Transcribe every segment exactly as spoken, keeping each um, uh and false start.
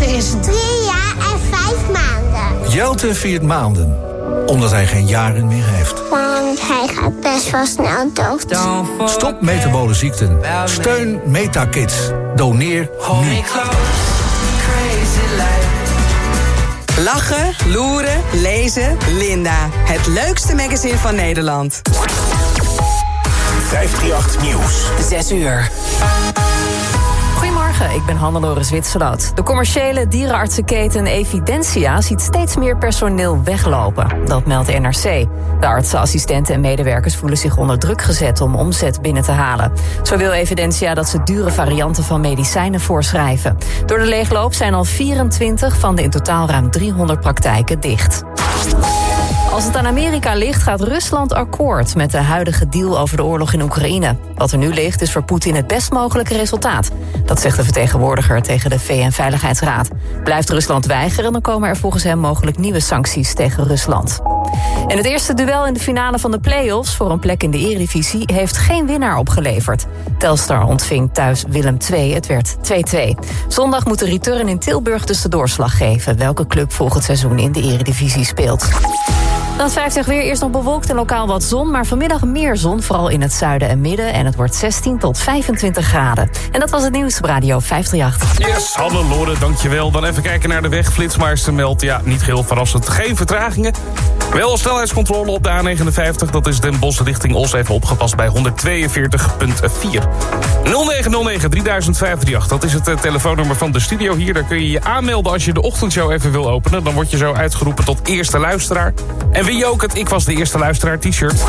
is Drie jaar en vijf maanden. Jelte viert maanden, omdat hij geen jaren meer heeft. Want hij gaat best wel snel dood. Stop metabole ziekten. Steun Metakids. Doneer nu. Lachen, loeren, lezen, Linda. Het leukste magazine van Nederland. vijfhonderdachttien Nieuws. Zes uur. Goedemorgen, ik ben Hannelore Zwitserloot. De commerciële dierenartsenketen Evidentia ziet steeds meer personeel weglopen. Dat meldt N R C. De artsen, assistenten en medewerkers voelen zich onder druk gezet om omzet binnen te halen. Zo wil Evidentia dat ze dure varianten van medicijnen voorschrijven. Door de leegloop zijn al vierentwintig van de in totaal ruim driehonderd praktijken dicht. Als het aan Amerika ligt, gaat Rusland akkoord met de huidige deal over de oorlog in Oekraïne. Wat er nu ligt, is voor Poetin het best mogelijke resultaat. Dat zegt de vertegenwoordiger tegen de V N-veiligheidsraad. Blijft Rusland weigeren, dan komen er volgens hem mogelijk nieuwe sancties tegen Rusland. En het eerste duel in de finale van de play-offs voor een plek in de Eredivisie heeft geen winnaar opgeleverd. Telstar ontving thuis Willem twee, het werd twee-twee. Zondag moet de return in Tilburg dus de doorslag geven welke club volgend seizoen in de Eredivisie speelt. Dan het vijftig weer, eerst nog bewolkt en lokaal wat zon, maar vanmiddag meer zon, vooral in het zuiden en midden. En het wordt zestien tot vijfentwintig graden. En dat was het nieuws op Radio vijfhonderdachttien. Yes, Hannelore, dankjewel. Dan even kijken naar de weg. Flitsmeister meldt, ja, niet heel verrassend, geen vertragingen. Wel snelheidscontrole op de A negenenvijftig, dat is Den Bosch richting Os, even opgepast bij honderdtweeënveertig komma vier. nul negen nul negen drie vijf drie acht, dat is het uh, telefoonnummer van de studio hier. Daar kun je je aanmelden als je de ochtendshow even wil openen. Dan word je zo uitgeroepen tot eerste luisteraar. En wie je ook het Ik Was de Eerste Luisteraar t-shirt.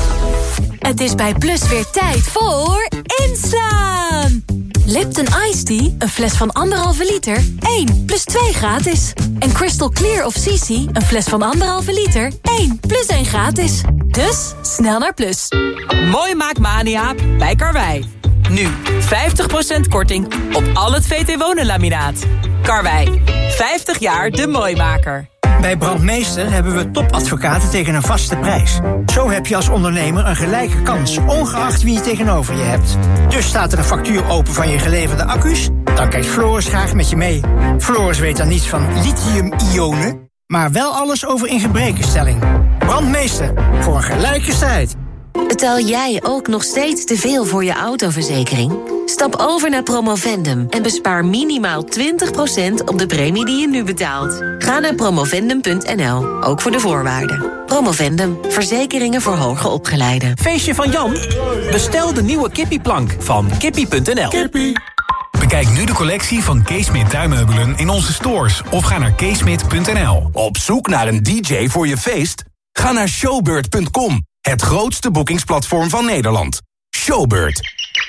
Het is bij Plus weer tijd voor inslaan. Lipton Iced Tea, een fles van anderhalve liter, één plus twee gratis. En Crystal Clear of C C, een fles van anderhalve liter, één plus één gratis. Dus snel naar Plus. Mooi maakmania bij Karwei. Nu vijftig procent korting op al het V T Wonen-laminaat. Karwei, vijftig jaar de mooimaker. Bij Brandmeester hebben we topadvocaten tegen een vaste prijs. Zo heb je als ondernemer een gelijke kans, ongeacht wie je tegenover je hebt. Dus staat er een factuur open van je geleverde accu's, dan kijkt Floris graag met je mee. Floris weet dan niets van lithium-ionen, maar wel alles over ingebrekenstelling. Brandmeester, voor een gelijke strijd. Betaal jij ook nog steeds te veel voor je autoverzekering? Stap over naar Promovendum en bespaar minimaal twintig procent op de premie die je nu betaalt. Ga naar promovendum punt n l, ook voor de voorwaarden. Promovendum, verzekeringen voor hoger opgeleiden. Feestje van Jan? Bestel de nieuwe kippieplank van kippie punt n l. Kippie. Bekijk nu de collectie van Keesmit tuinmeubelen in onze stores of ga naar keesmit punt n l. Op zoek naar een D J voor je feest? Ga naar showbird punt com. Het grootste boekingsplatform van Nederland. Showbird.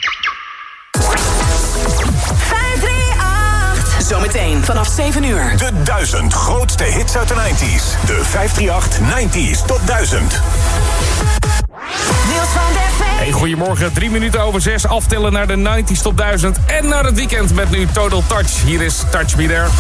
vijfhonderdachttien. Zometeen vanaf zeven uur. De duizend grootste hits uit de nineties. De vijfhonderdachttien nineties Top duizend. Niels van der Veen. Hey, goedemorgen. Drie minuten over zes. Aftellen naar de nineties Top duizend. En naar het weekend met nu Total Touch. Hier is Touch Me There.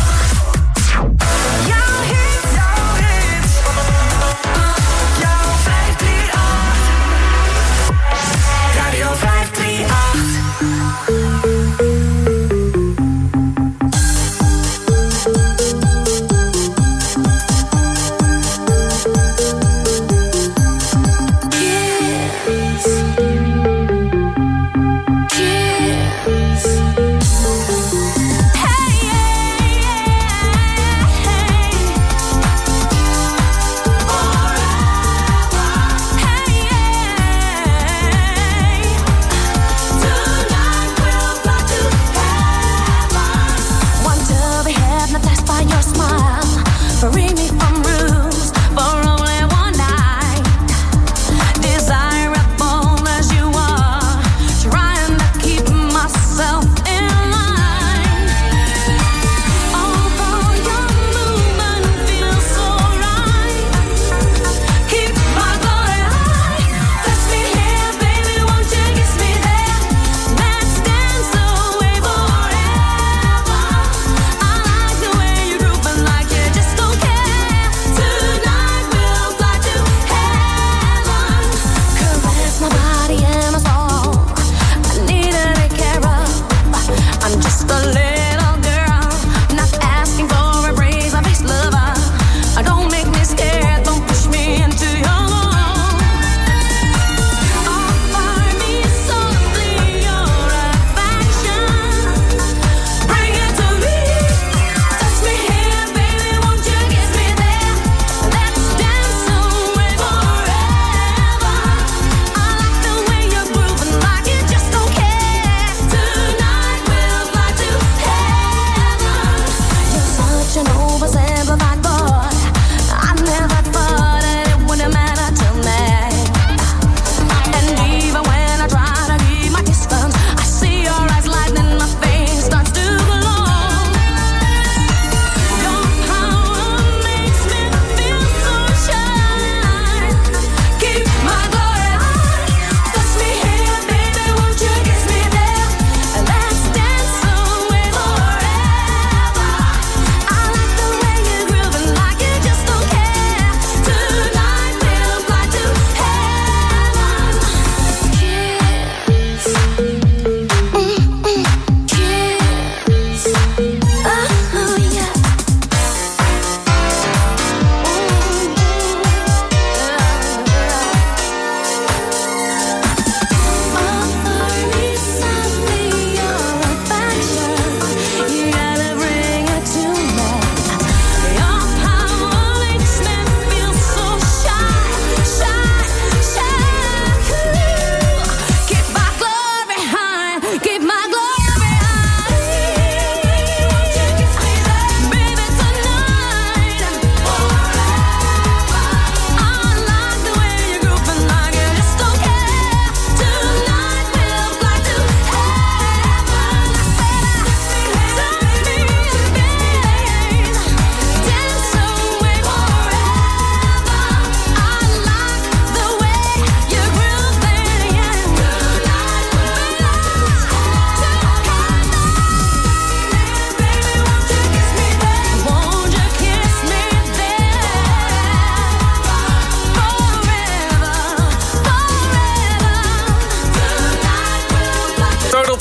Like you just don't care.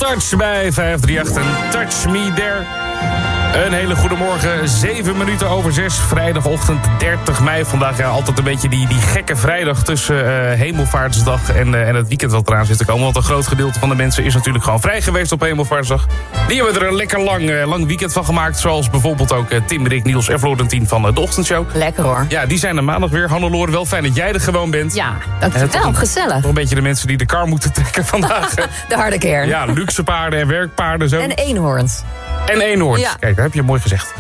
Touch bij vijf drie acht en Touch Me There. Een hele goede morgen, zeven minuten over zes, vrijdagochtend dertig mei. Vandaag ja, altijd een beetje die, die gekke vrijdag tussen uh, Hemelvaartsdag en, uh, en het weekend wat eraan zit te komen. Want een groot gedeelte van de mensen is natuurlijk gewoon vrij geweest op Hemelvaartsdag. Die hebben er een lekker lang, uh, lang weekend van gemaakt. Zoals bijvoorbeeld ook uh, Tim, Rick, Niels en Florentien van uh, de Ochtendshow. Lekker hoor. Ja, die zijn er maandag weer. Hannelore, wel fijn dat jij er gewoon bent. Ja, dankjewel, uh, gezellig. Nog een beetje de mensen die de kar moeten trekken vandaag. De harde kern. Ja, luxe paarden en werkpaarden zo. En eenhoorns. En eenhoorns. Ja. Kijk, daar heb je mooi gezegd.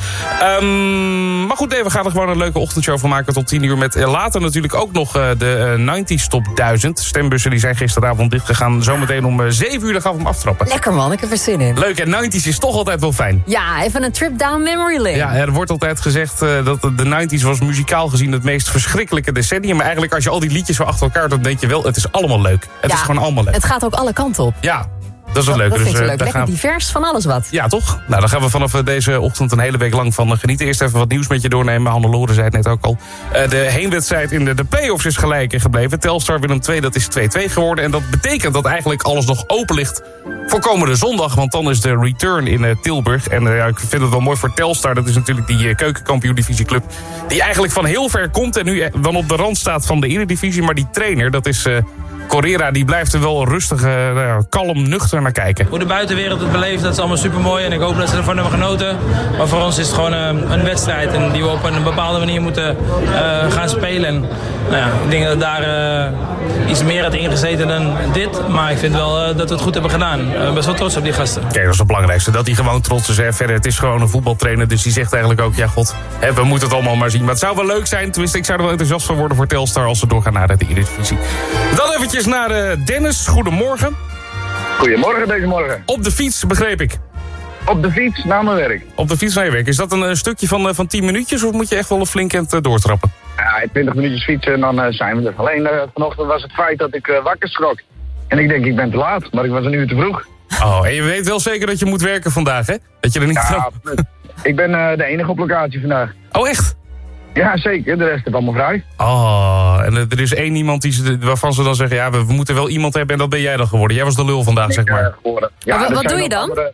Um, maar goed, nee, we gaan er gewoon een leuke ochtendshow van maken tot tien uur. Met later natuurlijk ook nog uh, de uh, negentig Top duizend. Stembussen die zijn gisteravond dichtgegaan. Zometeen om uh, zeven uur dan gaan we hem aftrappen. Lekker man, ik heb er zin in. Leuk, en negentig is toch altijd wel fijn. Ja, even een trip down memory lane. Ja, er wordt altijd gezegd uh, dat de negentig was muzikaal gezien het meest verschrikkelijke decennium. Maar eigenlijk als je al die liedjes zo achter elkaar, dan denk je wel, het is allemaal leuk. Het ja, is gewoon allemaal leuk. Het gaat ook alle kanten op. Ja. Dat is het leuke. Dat vind ik dus, leuk. Lekker gaan... divers, van alles wat. Ja, toch? Nou, daar gaan we vanaf deze ochtend een hele week lang van genieten. Eerst even wat nieuws met je doornemen. Hannelore zei het net ook al. Uh, de heenwedstrijd in de, de play-offs is gelijk gebleven. Telstar Willem twee, dat is twee twee geworden. En dat betekent dat eigenlijk alles nog open ligt voor komende zondag. Want dan is de return in uh, Tilburg. En uh, ik vind het wel mooi voor Telstar. Dat is natuurlijk die uh, keukenkampioen-divisieclub. Die eigenlijk van heel ver komt en nu dan op de rand staat van de Eredivisie. Maar die trainer, dat is... Uh, Correra, die blijft er wel rustig, uh, kalm, nuchter naar kijken. Hoe de buitenwereld het beleeft, dat is allemaal supermooi. En ik hoop dat ze ervan hebben genoten. Maar voor ons is het gewoon uh, een wedstrijd. En die we op een bepaalde manier moeten uh, gaan spelen. En, nou ja, ik denk dat daar uh, iets meer had ingezeten dan dit. Maar ik vind wel uh, dat we het goed hebben gedaan. Ik ben best wel trots op die gasten. Kijk, dat is het belangrijkste. Dat hij gewoon trots is. Hè. Verder, het is gewoon een voetbaltrainer. Dus die zegt eigenlijk ook, ja god, hè, we moeten het allemaal maar zien. Maar het zou wel leuk zijn. Tenminste, ik zou er wel enthousiast van worden voor Telstar als ze doorgaan naar de Eredivisie. Dan eventjes naar uh, Dennis. Goedemorgen. Goedemorgen deze morgen. Op de fiets, begreep ik. Op de fiets naar mijn werk. Op de fiets naar je werk. Is dat een, een stukje van, uh, van tien minuutjes of moet je echt wel een flink end uh, doortrappen? Ja, twintig minuutjes fietsen en dan uh, zijn we er. Alleen uh, vanochtend was het feit dat ik uh, wakker schrok. En ik denk, ik ben te laat, maar ik was een uur te vroeg. Oh, en je weet wel zeker dat je moet werken vandaag, hè? Dat je er niet... Ja, absoluut. Ik ben uh, de enige op locatie vandaag. Oh, echt? Ja, zeker. De rest is allemaal vrij. Oh, en er is één iemand die ze, waarvan ze dan zeggen... ja, we, we moeten wel iemand hebben en dat ben jij dan geworden. Jij was de lul vandaag, ik, zeg maar. Uh, ja, maar wat wat doe je dan? Andere,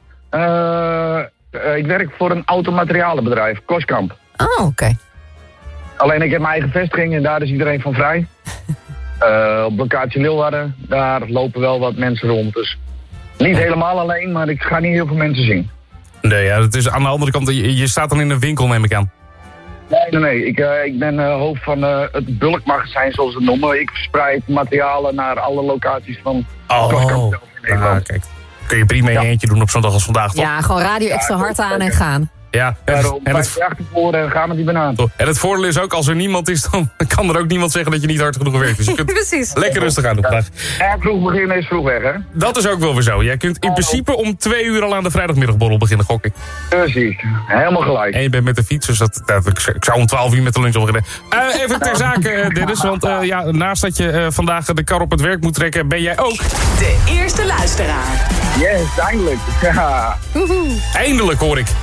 uh, uh, ik werk voor een automaterialenbedrijf, Koskamp. Oh, oké. Okay. Alleen ik heb mijn eigen vestiging en daar is iedereen van vrij. uh, op locatie Leeuwarden, daar lopen wel wat mensen rond. Dus niet helemaal alleen, maar ik ga niet heel veel mensen zien. Nee, ja, dat is aan de andere kant, je, je staat dan in een winkel, neem ik aan. Nee, nee, nee. Ik, uh, ik ben uh, hoofd van uh, het bulkmagazijn, zoals ze het noemen. Ik verspreid materialen naar alle locaties van oh. Koskamp zelf in Nederland. Ah, kijk. Kun je prima in je eentje doen op zo'n dag als vandaag, toch? Ja, gewoon radio extra ja, hard aan en gaan. Ja, en, Daarom, en, het, en gaan met die banaan. En het voordeel is ook, als er niemand is, dan kan er ook niemand zeggen dat je niet hard genoeg werkt. Dus je kunt Precies. lekker rustig aan doen vandaag. Ja, vroeg beginnen is vroeg weg, hè? Dat is ook wel weer zo. Jij kunt in principe om twee uur al aan de vrijdagmiddagborrel beginnen, gok ik. Precies, helemaal gelijk. En je bent met de fiets, dus dat, dat, ik zou om twaalf uur met de lunch al beginnen. Uh, even ter zake, Dennis, want uh, ja, naast dat je uh, vandaag de kar op het werk moet trekken, ben jij ook... De eerste luisteraar. Yes, eindelijk. Ja. Eindelijk, hoor ik.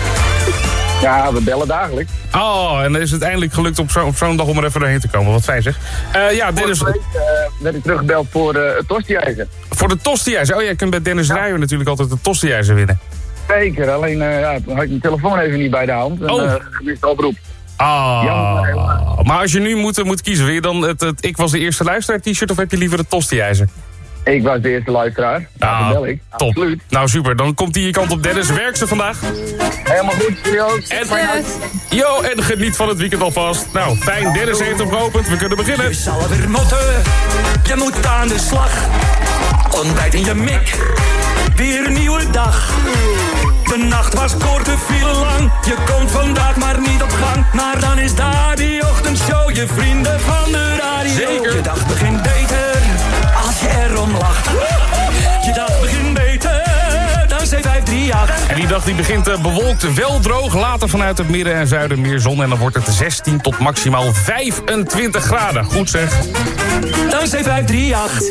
Ja, we bellen dagelijks. Oh, en dan is het eindelijk gelukt op zo'n zo dag om er even doorheen te komen. Wat fijn zeg. Uh, ja, Dennis... Vorige week uh, werd ik teruggebeld voor uh, het tostiijzer. Voor de tostiijzer? Oh, jij kunt bij Dennis ja. Ruijer natuurlijk altijd de tostiijzer winnen. Zeker, alleen uh, ja, had ik mijn telefoon even niet bij de hand. En, oh. uh, gemiste oproep. Ah, ja, maar als je nu moet, moet kiezen, wil je dan het, het Ik was de eerste luisteraar t-shirt of heb je liever het tostiijzer? Ik was de eerste luisteraar. Nou, dat bel ik. Top. Absoluut. Nou super, dan komt die je kant op. Dennis, werk ze vandaag. Helemaal goed, serieus. En, yo, en geniet van het weekend alvast. Nou, fijn, Dennis heeft hem geopend. We kunnen beginnen. Je zal weer motten, je moet aan de slag. Ontbijt in je mik, weer een nieuwe dag. De nacht was kort, de file lang. Je komt vandaag maar niet op gang. Maar dan is daar die ochtendshow, je vrienden van de radio. Zeker. Je dag begint beter als je erom lacht. Je dag begint beter dan C vijf drie acht. En die dag die begint uh, bewolkt, wel droog. Later vanuit het midden en zuiden meer zon. En dan wordt het zestien tot maximaal vijfentwintig graden. Goed zeg. Dan C vijf drie acht.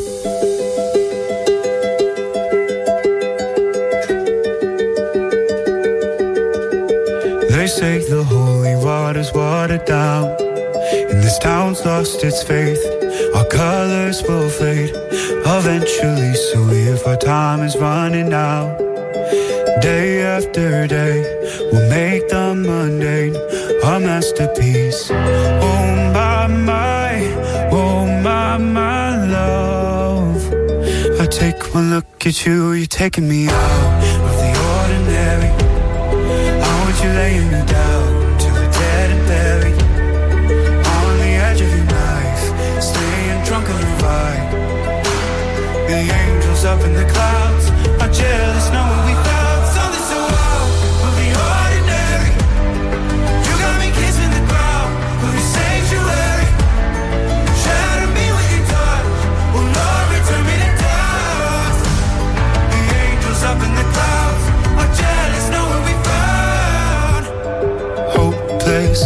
They say the holy water's watered down, and this town's lost its faith. our colors will fade eventually. So if our time is running out, day after day, we'll make the mundane a masterpiece. Oh my, my, oh my, my love. I take one look at you, you're taking me out of the ordinary. I want you laying me down to the dead and buried. On the edge of your knife, staying drunk on your vibe. The angels up in the clouds are jealous knowing we found something so out of the ordinary. You got me kissing the ground of your sanctuary. Shatter me with your touch, oh Lord, return me to dust. The angels up in the clouds are jealous knowing we found hopeless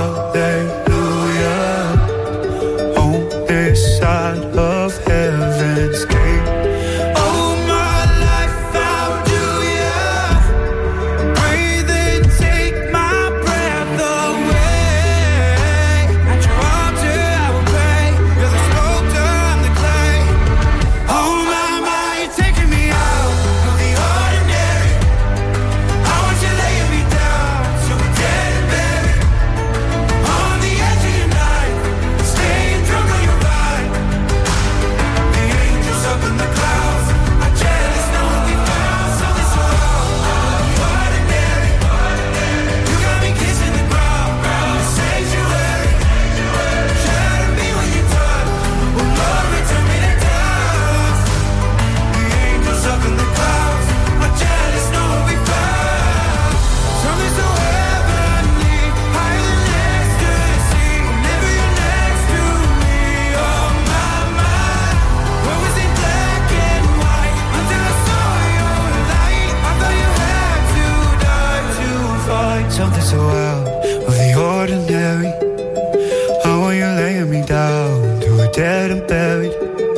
hallelujah on this side of heaven's gate. Oh my life, how do ya breathe and take my breath away? At your altar I will pray. You're the sculptor, I'm the clay. Oh my, my, you're taking me out of the ordinary. I want you laying me down so we're dead and buried. On the edge of your night, staying drunk on your vine. The angels up in the clouds are jealous knowing we found something so out of the ordinary. You got me kissing the ground in the sanctuary. Shatter me when you touch, oh Lord, return me to dust. The angels up in the clouds are jealous knowing we found something so heavenly, higher than ecstasy. Whenever you're next to me, oh my, my. What was in black and white until I saw your light? I thought you had to die to find something so out of the ordinary. I want you laying me down to a dead and buried.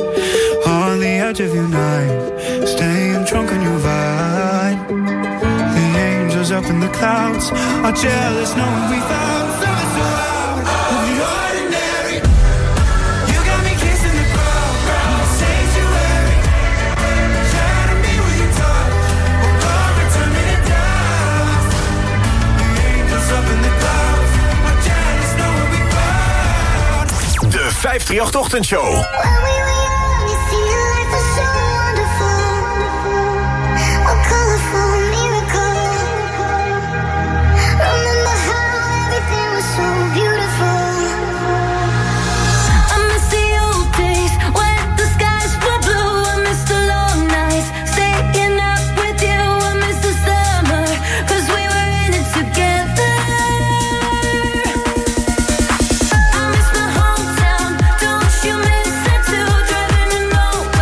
On the edge of your knife, staying drunk on your vine. The angels up in the clouds are jealous knowing we found something so out of the ordinary. You got me kissing the ground in the sanctuary. Shatter me with your touch, oh Lord, return me to dust. The angels up in the clouds are jealous knowing we found. De vijfdrieënachtig Ochtendshow. When we were young, it seemed life was so wonderful. A colorful miracle. Remember how everything was so beautiful. I miss the old days when the skies were blue. I miss the long nights staying up with you. I miss the summer, 'cause we were in it together. I miss my hometown, don't you miss it too? Driving in old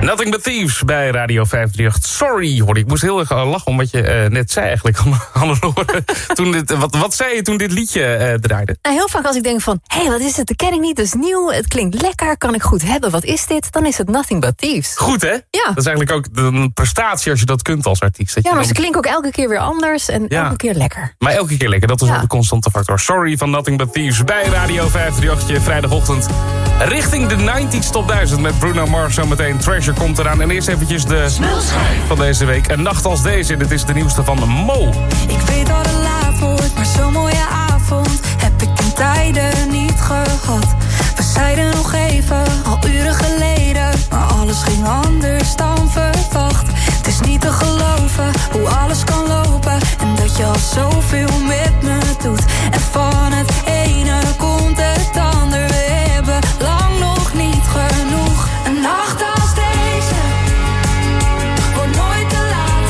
Nothing But Thieves bij Radio vijfhonderdachtendertig. Sorry, hoor. Ik moest heel erg lachen om wat je uh, net zei eigenlijk, Hannelore. toen dit, wat, wat zei je toen dit liedje uh, draaide? Nou, heel vaak als ik denk van, hé, hey, wat is het? Dat ken ik niet, dat is nieuw, het klinkt lekker, kan ik goed hebben, wat is dit? Dan is het Nothing But Thieves. Goed, hè? Ja. Dat is eigenlijk ook een prestatie als je dat kunt als artiest. Dat ja, maar dan... ze klinken ook elke keer weer anders en ja. elke keer lekker. Maar elke keer lekker, dat is ja. wel de constante factor. Sorry van Nothing But Thieves bij Radio vijfhonderdachtendertig, je vrijdagochtend. Richting de negentig Top duizend met Bruno Mars zometeen. Treasure komt eraan. En eerst eventjes de van deze week. Een nacht als deze, dit is de nieuwste van Mo. Ik weet dat het laat wordt, maar zo'n mooie avond heb ik in tijden niet gehad. We zeiden nog even, al uren geleden, maar alles ging anders dan verwacht. Het is niet te geloven hoe alles kan lopen en dat je al zoveel met me doet. En van het ene komt het ander, we hebben lang nog niet genoeg. Een nacht als deze wordt nooit te laat.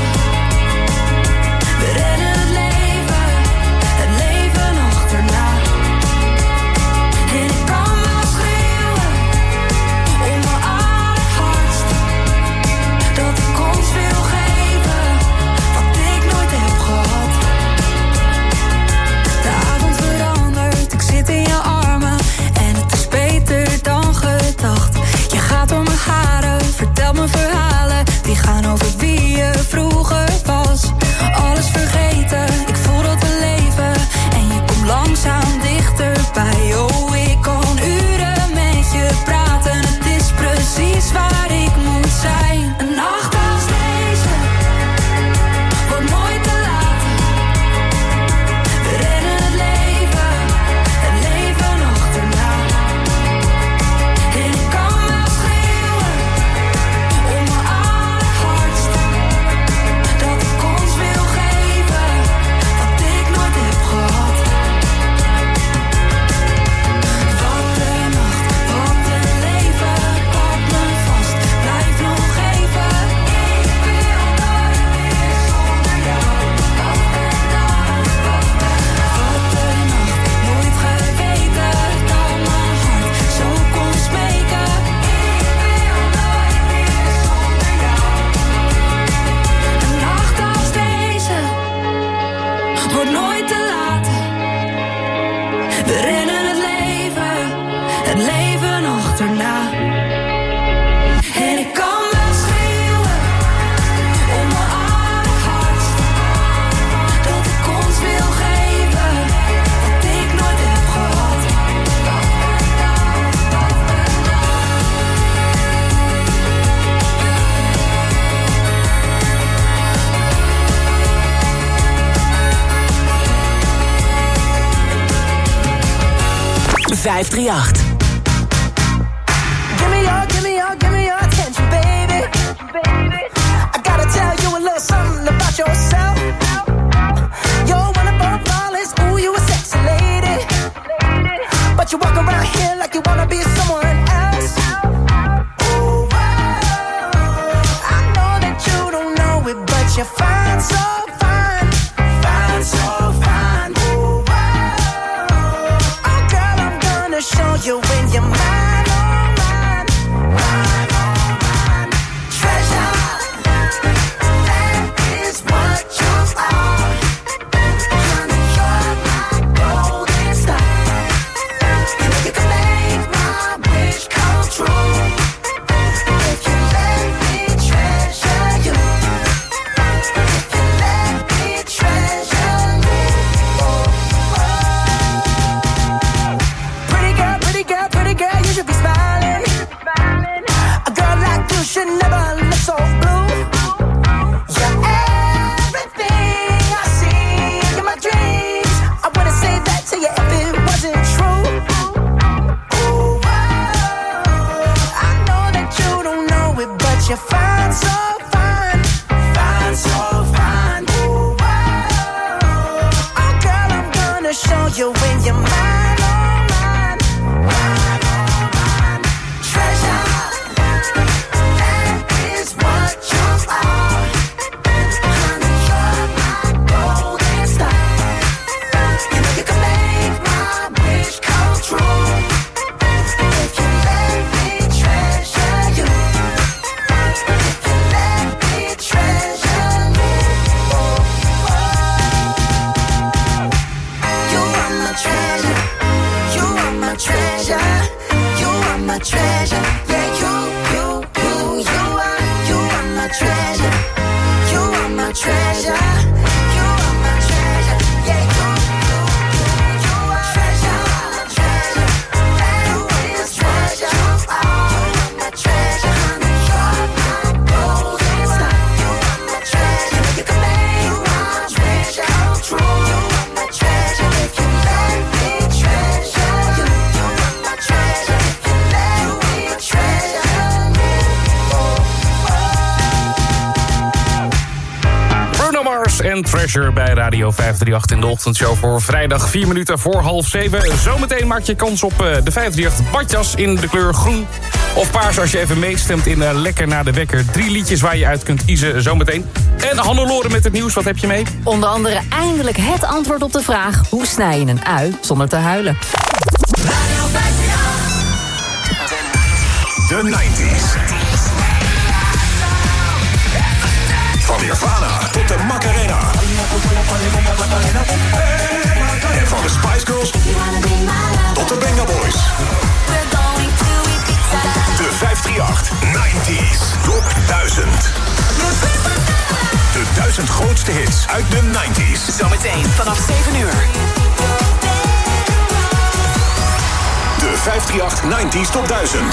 We rennen het leven, het leven achterna. En ik kan wel schreeuwen om mijn allerhardst, dat ik ons wil geven wat ik nooit heb gehad. De avond verandert, ik zit in je armen en het is beter dan gedacht. Je gaat door mijn haren, vertel me verhalen die gaan over wie je vroeger was. Alles vergeten, ik voel dat we leven en je komt langzaam dichterbij. Oh, ik kan uren met je praten, het is precies waar ik moet zijn. Een nacht als deze wordt nooit te laat. We rennen het leven, het leven achterna. En ik kan wel schreeuwen om mijn allerhardst, dat ik ons wil geven wat ik nooit heb gehad. Wat een nacht, wat een leven, pak me vast, blijf nog even. Ik wil nooit meer zonder jou. Dag en dag, wat een nacht, nooit geweten dat mijn hart zo kon spreken. Ik wil nooit meer zonder jou. Een nacht als deze wordt nooit te laat. We rennen het leven, het leven achterna. En ik kan wel schreeuwen om mijn allerhardst, dat ik ons wil geven wat ik nooit heb gehad. vijf drie acht. Give me your, give me your, give me your attention, baby. I gotta tell you a little something about yourself. You're one of our flawless, ooh, you a sexy lady. But you walk around here like you wanna be someone else. Ooh, I know that you don't know it, but you're fine, so fine, fine, so fine. Ooh, oh girl, I'm gonna show you when you're mine, oh mine, mine, oh mine. Treasure, that is what you are. Honey, you're my golden star. You can make my wish come true if you let me treasure you. If you let me treasure you. Pretty girl, pretty girl, pretty girl, you should be smiling. A girl like you should never look so blue. You're everything I see in my dreams. I wouldn't say that to you if it wasn't true. Ooh, I know that you don't know it, but you're fine, so fine, fine, so fine. Ooh, oh girl, I'm gonna show you when you're mine, oh mine, mine, oh mine. Treasure, that is what you are. Honey, you're my golden star. You know you can make my wish come true if you let me treasure you. Rivers en Treasure bij Radio vijfhonderdachtendertig in de ochtendshow voor vrijdag vier minuten voor half zeven. Zometeen maak je kans op uh, de vijfhonderdachtendertig badjas in de kleur groen of paars als je even meestemt in uh, Lekker naar de Wekker. Drie liedjes waar je uit kunt kiezen zometeen. En Hannelore met het nieuws, wat heb je mee? Onder andere eindelijk het antwoord op de vraag: hoe snij je een ui zonder te huilen? De nineties. Van Nirvana tot de Macarena. En van de Spice Girls tot de Venga Boys. De vijfhonderdachtendertig nineties Top duizend. De duizend grootste hits uit de nineties. Zometeen vanaf zeven uur. De vijfhonderdachtendertig nineties Top duizend.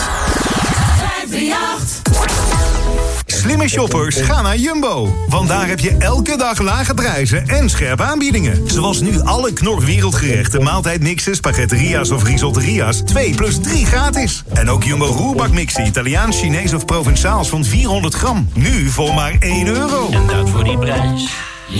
Slimme shoppers, ga naar Jumbo. Want daar heb je elke dag lage prijzen en scherpe aanbiedingen. Zoals nu alle Knor wereldgerechten, maaltijdmixen, spaghetteria's of risotteria's. twee plus drie gratis. En ook Jumbo roerbakmixen, Italiaans, Chinees of Provençaals van vierhonderd gram. Nu voor maar één euro. En dat voor die prijs.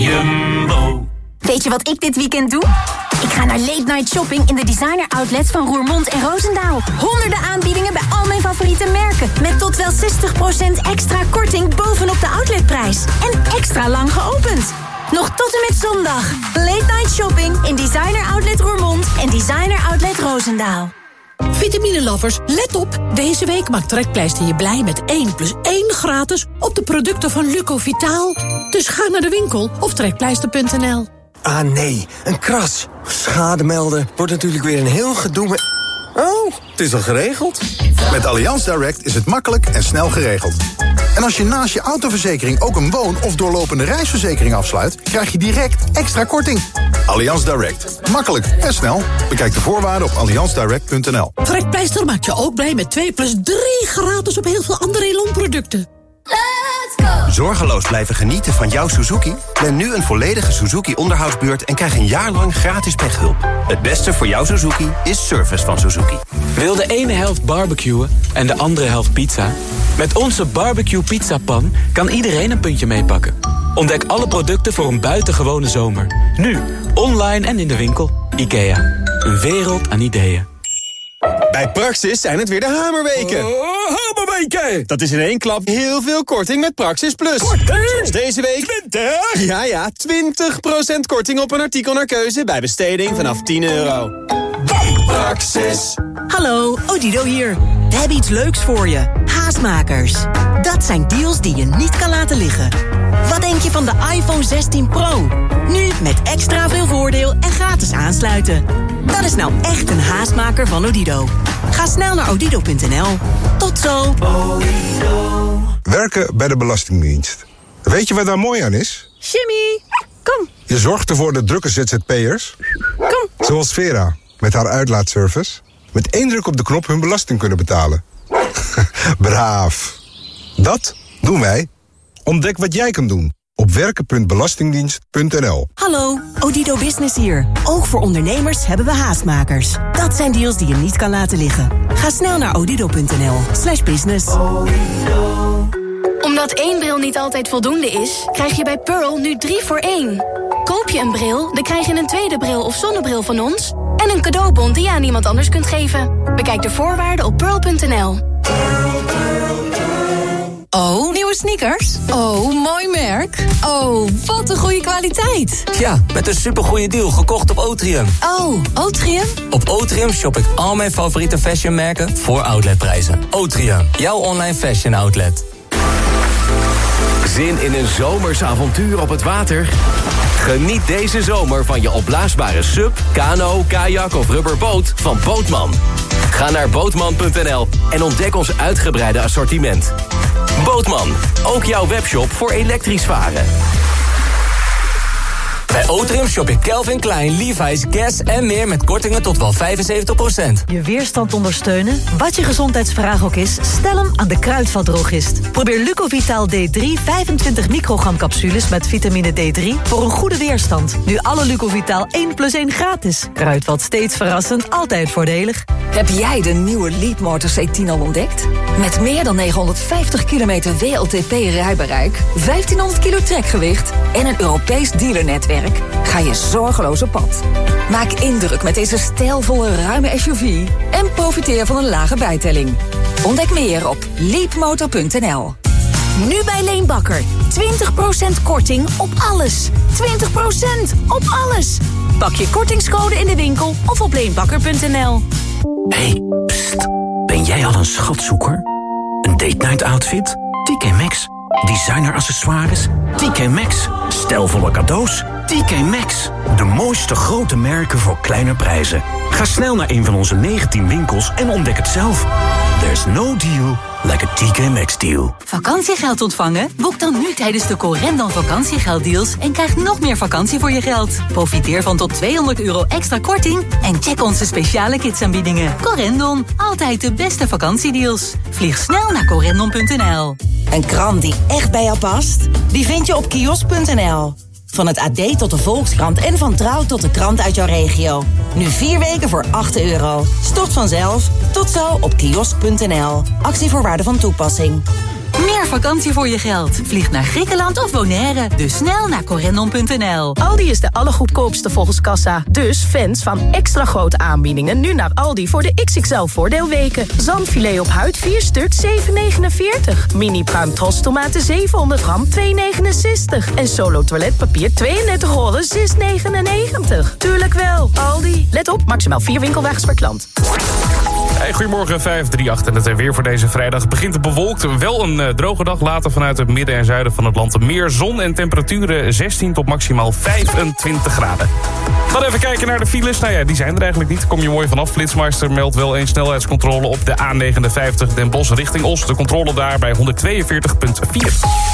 Jumbo. Weet je wat ik dit weekend doe? Ik ga naar late night shopping in de designer outlets van Roermond en Roosendaal. Honderden aanbiedingen bij al mijn favoriete merken. Met tot wel zestig procent extra korting bovenop de outletprijs. En extra lang geopend. Nog tot en met zondag. Late night shopping in designer outlet Roermond en designer outlet Roosendaal. Vitamine-lovers, let op. Deze week maakt Trekpleister je blij met één plus één gratis op de producten van Lucovitaal. Dus ga naar de winkel of trekpleister punt n l. Ah nee, een kras. Schade melden wordt natuurlijk weer een heel gedoe met... Oh, het is al geregeld. Met Allianz Direct is het makkelijk en snel geregeld. En als je naast je autoverzekering ook een woon- of doorlopende reisverzekering afsluit, krijg je direct extra korting. Allianz Direct. Makkelijk en snel. Bekijk de voorwaarden op allianz direct punt n l. Trekpleister maakt je ook blij met twee plus drie gratis op heel veel andere Elon-producten. Zorgeloos blijven genieten van jouw Suzuki? Plan nu een volledige Suzuki-onderhoudsbeurt en krijg een jaar lang gratis pechhulp. Het beste voor jouw Suzuki is service van Suzuki. Wil de ene helft barbecuen en de andere helft pizza? Met onze barbecue pizzapan kan iedereen een puntje meepakken. Ontdek alle producten voor een buitengewone zomer. Nu, online en in de winkel. IKEA, een wereld aan ideeën. Bij Praxis zijn het weer de hamerweken. Oh, hamerweken! Dat is in één klap heel veel korting met Praxis Plus. Korting? Zoals deze week. twintig? Ja, ja, twintig procent korting op een artikel naar keuze bij besteding vanaf tien euro. Praxis. Hallo, Odido hier. We hebben iets leuks voor je. Haastmakers. Dat zijn deals die je niet kan laten liggen. Wat denk je van de iPhone zestien Pro? Nu met extra veel voordeel en gratis aansluiten. Dat is nou echt een haastmaker van Odido. Ga snel naar odido punt n l. Tot zo. Werken bij de Belastingdienst. Weet je wat daar mooi aan is? Jimmy, kom. Je zorgt ervoor dat drukke Z Z P'ers, Kom. zoals Vera, met haar uitlaatservice, met één druk op de knop hun belasting kunnen betalen. Braaf. Dat doen wij. Ontdek wat jij kan doen op werken punt belastingdienst punt n l. Hallo, Odido Business hier. Ook voor ondernemers hebben we haastmakers. Dat zijn deals die je niet kan laten liggen. Ga snel naar odido punt n l slash business. Omdat één bril niet altijd voldoende is, krijg je bij Pearl nu drie voor één. Koop je een bril, dan krijg je een tweede bril of zonnebril van ons en een cadeaubon die je aan iemand anders kunt geven. Bekijk de voorwaarden op pearl punt n l. Oh, nieuwe sneakers? Oh, mooi merk. Oh, wat een goede kwaliteit. Ja, met een supergoeie deal gekocht op Otrium. Oh, Otrium? Op Otrium shop ik al mijn favoriete fashionmerken voor outletprijzen. Otrium, jouw online fashion outlet. Zin in een zomers avontuur op het water? Geniet deze zomer van je opblaasbare sub, kano, kajak of rubberboot van Bootman. Ga naar bootman punt n l en ontdek ons uitgebreide assortiment. Bootman, ook jouw webshop voor elektrisch varen. Bij Otrim shop je Calvin Klein, Levi's, Guess en meer met kortingen tot wel vijfenzeventig procent. Je weerstand ondersteunen? Wat je gezondheidsvraag ook is, stel hem aan de Kruidvatdrogist. Probeer Lucovital D drie vijfentwintig microgram capsules met vitamine D drie voor een goede weerstand. Nu alle Lucovital één plus één gratis. Kruidvat steeds verrassend, altijd voordelig. Heb jij de nieuwe Leapmotor C tien al ontdekt? Met meer dan negenhonderdvijftig kilometer W L T P-rijbereik, vijftienhonderd kilo trekgewicht en een Europees dealernetwerk ga je zorgeloos op pad. Maak indruk met deze stijlvolle ruime S U V en profiteer van een lage bijtelling. Ontdek meer op leapmotor punt n l. Nu bij Leenbakker. twintig procent korting op alles. twintig procent op alles. Pak je kortingscode in de winkel of op leenbakker punt n l. Hey, pst. Ben jij al een schatzoeker? Een date night outfit? T K Maxx. Designer accessoires? T K Maxx. Stijlvolle cadeaus? T K Maxx. De mooiste grote merken voor kleine prijzen. Ga snel naar een van onze negentien winkels en ontdek het zelf. There's no deal like a T K Maxx deal. Vakantiegeld ontvangen? Boek dan nu tijdens de Corendon vakantiegelddeals en krijg nog meer vakantie voor je geld. Profiteer van tot tweehonderd euro extra korting en check onze speciale kidsaanbiedingen. Corendon, altijd de beste vakantiedeals. Vlieg snel naar corendon punt n l. Een krant die echt bij jou past? Die vind je op kiosk punt n l. Van het A D tot de Volkskrant en van Trouw tot de krant uit jouw regio. Nu vier weken voor acht euro. Stort vanzelf. Tot zo op kiosk punt n l. Actievoorwaarden van toepassing. Meer vakantie voor je geld. Vlieg naar Griekenland of Bonaire. Dus snel naar corendon punt n l. Aldi is de allergoedkoopste volgens kassa. Dus fans van extra grote aanbiedingen nu naar Aldi voor de X X L voordeelweken. Zalmfilet op huid vier stuk zeven negenenveertig. Mini pruim tomaten zevenhonderd gram twee negenenzestig. En Solo toiletpapier tweeëndertig rollen zes negenennegentig. Tuurlijk wel, Aldi. Let op, maximaal vier winkelwagens per klant. Hey, goedemorgen, vijf drie acht en het weer voor deze vrijdag. Begint bewolkt, wel een uh, droge dag. Later vanuit het midden en zuiden van het land meer zon en temperaturen zestien tot maximaal vijfentwintig graden. Dan even kijken naar de files. Nou ja, die zijn er eigenlijk niet. Kom je mooi vanaf. Flitsmeister meldt wel een snelheidscontrole op de A negenenvijftig Den Bosch richting Os. De controle daar bij honderdtweeënveertig komma vier.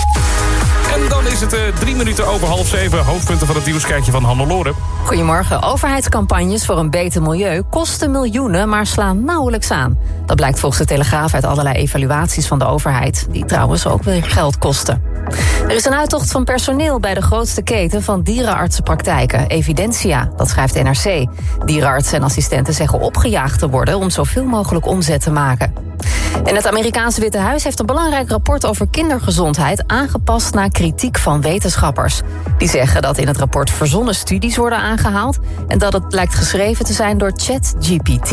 En dan is het uh, drie minuten over half zeven. Hoofdpunten van het nieuws kijk je van Hannelore. Goedemorgen. Overheidscampagnes voor een beter milieu kosten miljoenen, maar slaan nauwelijks aan. Dat blijkt volgens de Telegraaf uit allerlei evaluaties van de overheid, die trouwens ook weer geld kosten. Er is een uittocht van personeel bij de grootste keten van dierenartsenpraktijken, Evidentia, dat schrijft N R C. Dierenartsen en assistenten zeggen opgejaagd te worden om zoveel mogelijk omzet te maken. En het Amerikaanse Witte Huis heeft een belangrijk rapport over kindergezondheid aangepast naar kritiek van wetenschappers. Die zeggen dat in het rapport verzonnen studies worden aangehaald en dat het lijkt geschreven te zijn door ChatGPT.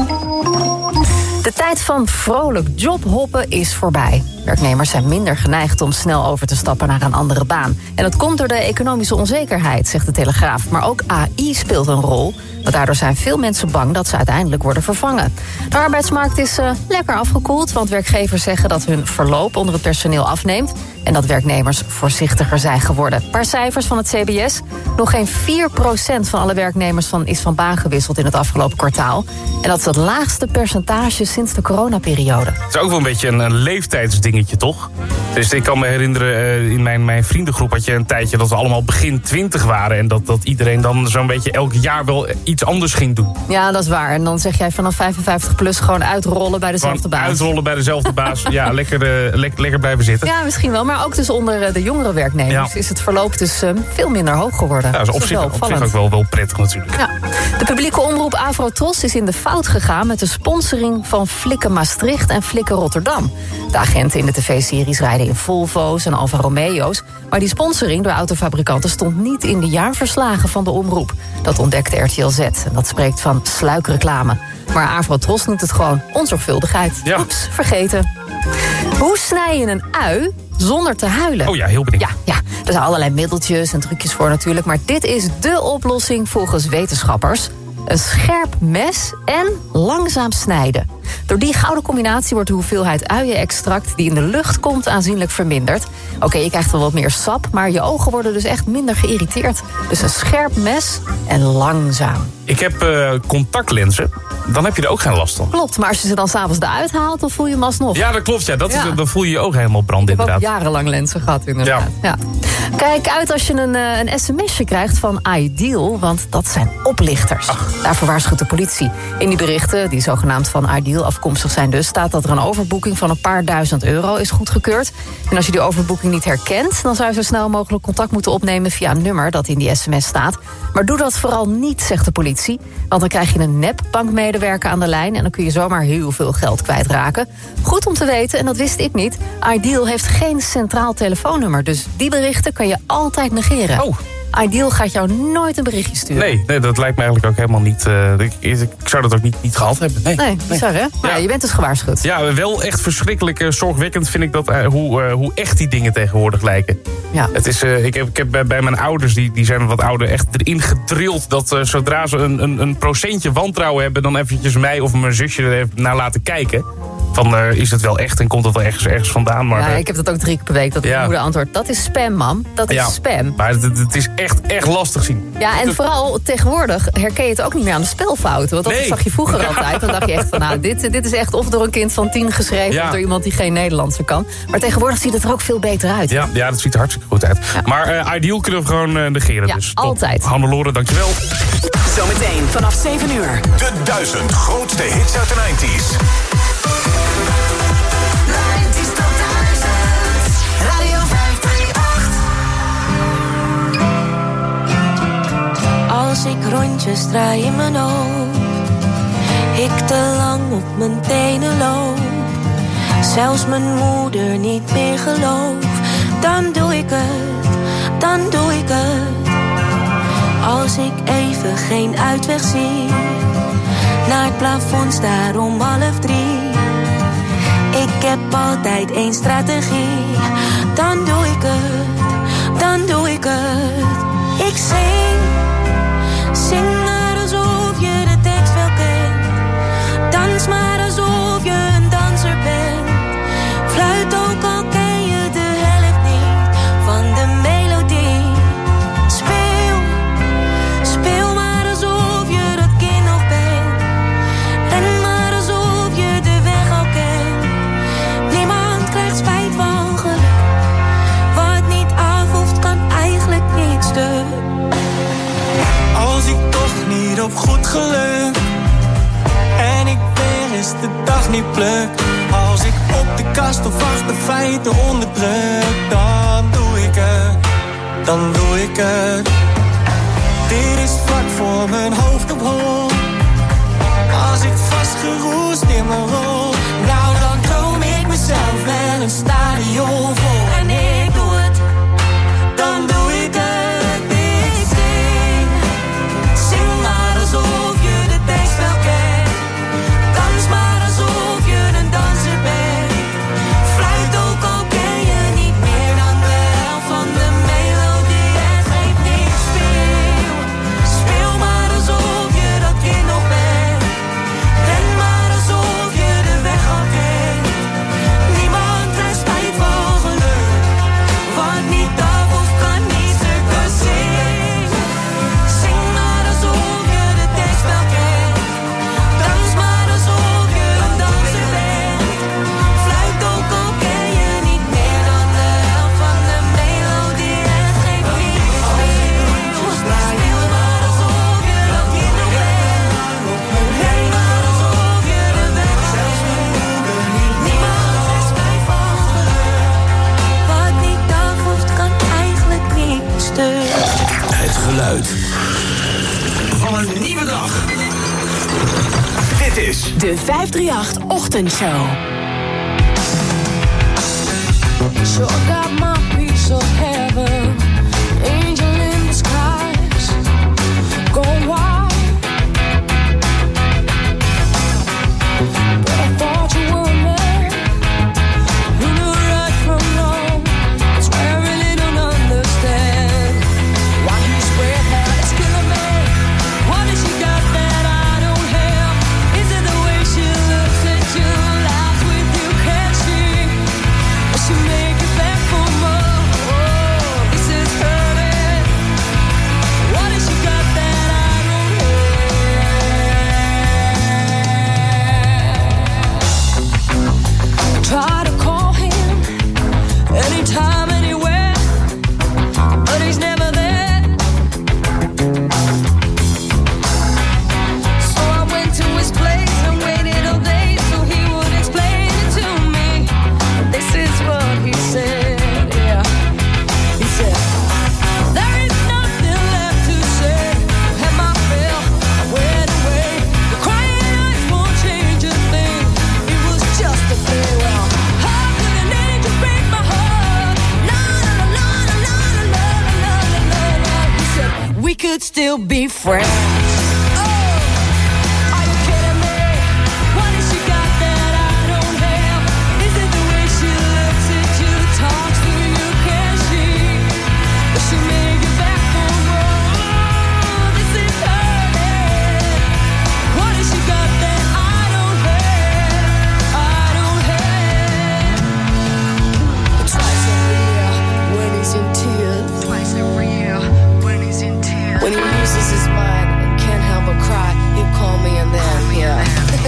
De tijd van vrolijk jobhoppen is voorbij. Werknemers zijn minder geneigd om snel over te stappen naar een andere baan. En dat komt door de economische onzekerheid, zegt de Telegraaf. Maar ook A I speelt een rol. Want daardoor zijn veel mensen bang dat ze uiteindelijk worden vervangen. De arbeidsmarkt is uh, lekker afgekoeld, want werkgevers zeggen dat hun verloop onder het personeel afneemt en dat werknemers voorzichtiger zijn geworden. Een paar cijfers van het C B S. Nog geen vier procent van alle werknemers van, is van baan gewisseld in het afgelopen kwartaal. En dat is het laagste percentage sinds de coronaperiode. Het is ook wel een beetje een, een leeftijdsdingetje, toch? Dus ik kan me herinneren, uh, in mijn, mijn vriendengroep had je een tijdje dat we allemaal begin twintig waren. En dat, dat iedereen dan zo'n beetje elk jaar wel iets anders ging doen. Ja, dat is waar. En dan zeg jij vanaf vijfenvijftig plus gewoon uitrollen bij dezelfde gewoon baas. Uitrollen bij dezelfde baas. Ja, lekker, uh, le- lekker blijven zitten. Ja, misschien wel. Maar ook dus onder de jongere werknemers ja. is het verloop dus uh, veel minder hoog geworden. Ja, dat is op, zich, op zich ook wel, wel prettig natuurlijk. Ja. De publieke omroep Avrotros is in de fout gegaan met de sponsoring van Flikken Maastricht en Flikken Rotterdam. De agenten in de tv-series rijden in Volvo's en Alfa Romeo's. Maar die sponsoring door autofabrikanten stond niet in de jaarverslagen van de omroep. Dat ontdekte R T L Z en dat spreekt van sluikreclame. Maar Avrotros noemt het gewoon onzorgvuldigheid. Ja. Oeps, vergeten. Hoe snij je een ui zonder te huilen? Oh ja, heel benieuwd. Ja, ja, er zijn allerlei middeltjes en trucjes voor natuurlijk. Maar dit is dé oplossing volgens wetenschappers. Een scherp mes en langzaam snijden. Door die gouden combinatie wordt de hoeveelheid uienextract die in de lucht komt aanzienlijk verminderd. Oké, okay, je krijgt wel wat meer sap, maar je ogen worden dus echt minder geïrriteerd. Dus een scherp mes en langzaam. Ik heb uh, contactlenzen. Dan heb je er ook geen last van. Klopt, maar als je ze dan s'avons eruit haalt, dan voel je hem alsnog. Ja, dat klopt. Ja. Dat ja. Is, dan voel je je ook helemaal brand, inderdaad. Ik heb ook jarenlang lenzen gehad, inderdaad. Ja. Ja. Kijk uit als je een, een sms'je krijgt van Ideal, want dat zijn oplichters. Ach. Daarvoor waarschuwt de politie. In die berichten, die zogenaamd van Ideal afkomstig zijn dus, staat dat er een overboeking van een paar duizend euro is goedgekeurd. En als je die overboeking niet herkent, dan zou je zo snel mogelijk contact moeten opnemen via een nummer dat in die sms staat. Maar doe dat vooral niet, zegt de politie. Want dan krijg je een nep-bankmedewerker aan de lijn en dan kun je zomaar heel veel geld kwijtraken. Goed om te weten, en dat wist ik niet, Ideal heeft geen centraal telefoonnummer. Dus die berichten kan je altijd negeren. Oh. Ideal gaat jou nooit een berichtje sturen. Nee, nee, dat lijkt me eigenlijk ook helemaal niet... Uh, ik, ik zou dat ook niet, niet gehad hebben. Nee, nee bizar hè? Maar ja. Ja, je bent dus gewaarschuwd. Ja, wel echt verschrikkelijk uh, zorgwekkend vind ik dat uh, hoe, uh, hoe echt die dingen tegenwoordig lijken. Ja. Het is, uh, ik heb, ik heb bij, bij mijn ouders, die, die zijn wat ouder, echt erin gedrild dat uh, zodra ze een, een, een procentje wantrouwen hebben, dan eventjes mij of mijn zusje er even naar laten kijken. Van, uh, is het wel echt en komt het wel ergens, ergens vandaan? Maar, ja, uh, ik heb dat ook drie keer per week, dat ja. mijn moeder antwoordt. Dat is spam, mam. Dat is ja, spam. Maar het, het is echt, echt lastig zien. Ja, en dat... vooral tegenwoordig herken je het ook niet meer aan de spelfouten. Want dat nee. zag je vroeger altijd. Dan dacht je echt van, nou, dit, dit is echt of door een kind van tien geschreven... Ja. of door iemand die geen Nederlandse kan. Maar tegenwoordig ziet het er ook veel beter uit. Ja, ja dat ziet er hartstikke goed uit. Ja. Maar uh, Ideal kunnen we gewoon uh, negeren. Ja, dus altijd. Hannelore, dankjewel. Zometeen vanaf zeven uur. De duizend grootste hits uit de nineties. Als ik rondjes draai in mijn hoofd, ik te lang op mijn tenen loop, zelfs mijn moeder niet meer geloof, dan doe ik het, dan doe ik het. Als ik even geen uitweg zie, naar het plafond staar om half drie, ik heb altijd één strategie, dan doe ik het, dan doe ik het. Ik zing, zing maar alsof je de tekst wel kent, dans maar alsof je een danser bent, fluit ook al ken je de helft niet van de melodie. Speel, speel maar alsof je dat kind nog bent, ren maar alsof je de weg al kent. Niemand krijgt spijt van geluk, wat niet af hoeft kan eigenlijk niet stuk. Als ik toch niet op goed geluk en ik weer eens de dag niet pluk, als ik op de kast of achter feiten onderdruk, dan doe ik het, dan doe ik het. Dit is vlak voor mijn hoofd op hol, als ik vastgeroest in mijn rol, nou dan droom ik mezelf wel een stadion vol. En ik doe het, dan doe ik het. Alsof je de tekst wel kent, dans maar alsof je een danser bent, fluit ook al ken je niet meer dan de helft van de melodie. Het geeft niks, speel, speel maar alsof je dat kind nog bent, ren maar alsof je de weg al kent. Niemand krijgt spijt van geluk, wat niet af of kan niet stukken. Zing, zing maar alsof je wel kent, dans maar alsof je een danser bent, fluit ook al ken je niet meer dan de helft van de melodie. Het geeft niet, speel, speel maar alsof je dat kind nog bent, ren maar alsof je de weg al kent. Niemand heeft spijt van geluk, wat niet af hoeft kan eigenlijk niet stuk. Het geluid van een nieuwe dag. Dit is de vijf drie acht Ochtendshow. So I got my piece of heaven, angel in the skies, go wild. But I thought you were a man who knew right from wrong. That's why I really don't understand why you spread that it's killing me. What has she got that I don't have? Is it the way she looks at could still be friends. When he loses his mind and can't help but cry, he'll call me and then, yeah.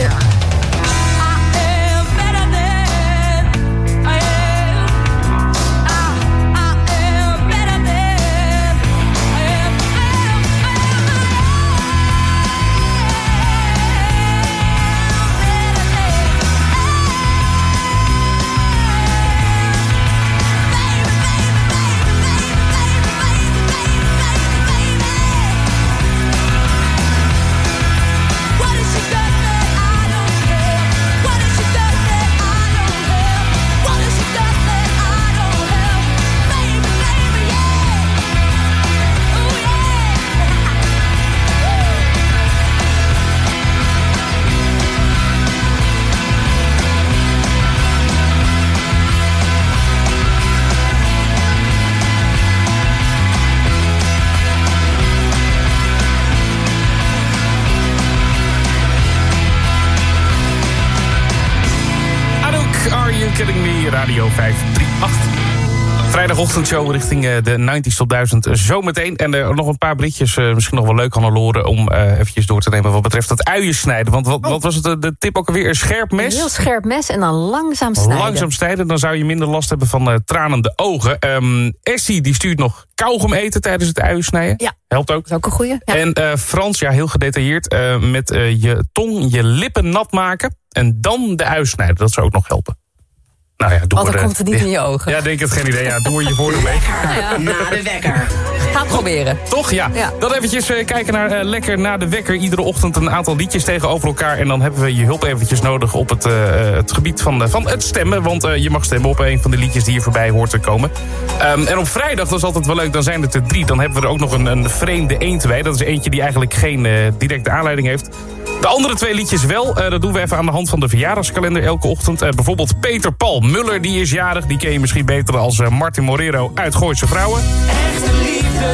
Killing Me, Radio vijf drie acht. Vrijdagochtendshow richting uh, de negentig top duizend zometeen. En uh, nog een paar berichtjes, uh, misschien nog wel leuk, Hannelore, om uh, eventjes door te nemen wat betreft dat uien snijden. Want wat, oh. wat was het, de, de tip ook alweer? Een scherp mes? Een heel scherp mes en dan langzaam snijden. Langzaam snijden, dan zou je minder last hebben van uh, tranende ogen. Um, Essie, die stuurt nog kauwgom eten tijdens het uien snijden. Ja. Helpt ook. Dat is ook een goeie. Ja. En uh, Frans, ja, heel gedetailleerd, uh, met uh, je tong je lippen nat maken en dan de ui snijden. Dat zou ook nog helpen. Nou ja, doe Want dan de, komt het niet ja, in je ogen. Ja, denk het, geen idee. Ja, doe er je voordeel mee. Ja. Na de wekker. Ga het proberen. Toch? Ja. ja. Dan eventjes uh, kijken naar uh, Lekker na de wekker. Iedere ochtend een aantal liedjes tegenover elkaar. En dan hebben we je hulp eventjes nodig op het, uh, het gebied van, uh, van het stemmen. Want uh, je mag stemmen op een van de liedjes die hier voorbij hoort te komen. Um, en op vrijdag, dat is altijd wel leuk, dan zijn het er drie. Dan hebben we er ook nog een, een vreemde eend bij. Dat is eentje die eigenlijk geen uh, directe aanleiding heeft. De andere twee liedjes wel. Uh, dat doen we even aan de hand van de verjaardagskalender elke ochtend. Uh, bijvoorbeeld Peter Paul Muller, die is jarig. Die ken je misschien beter als uh, Martin Morero uit Gooise Vrouwen. Echte liefde,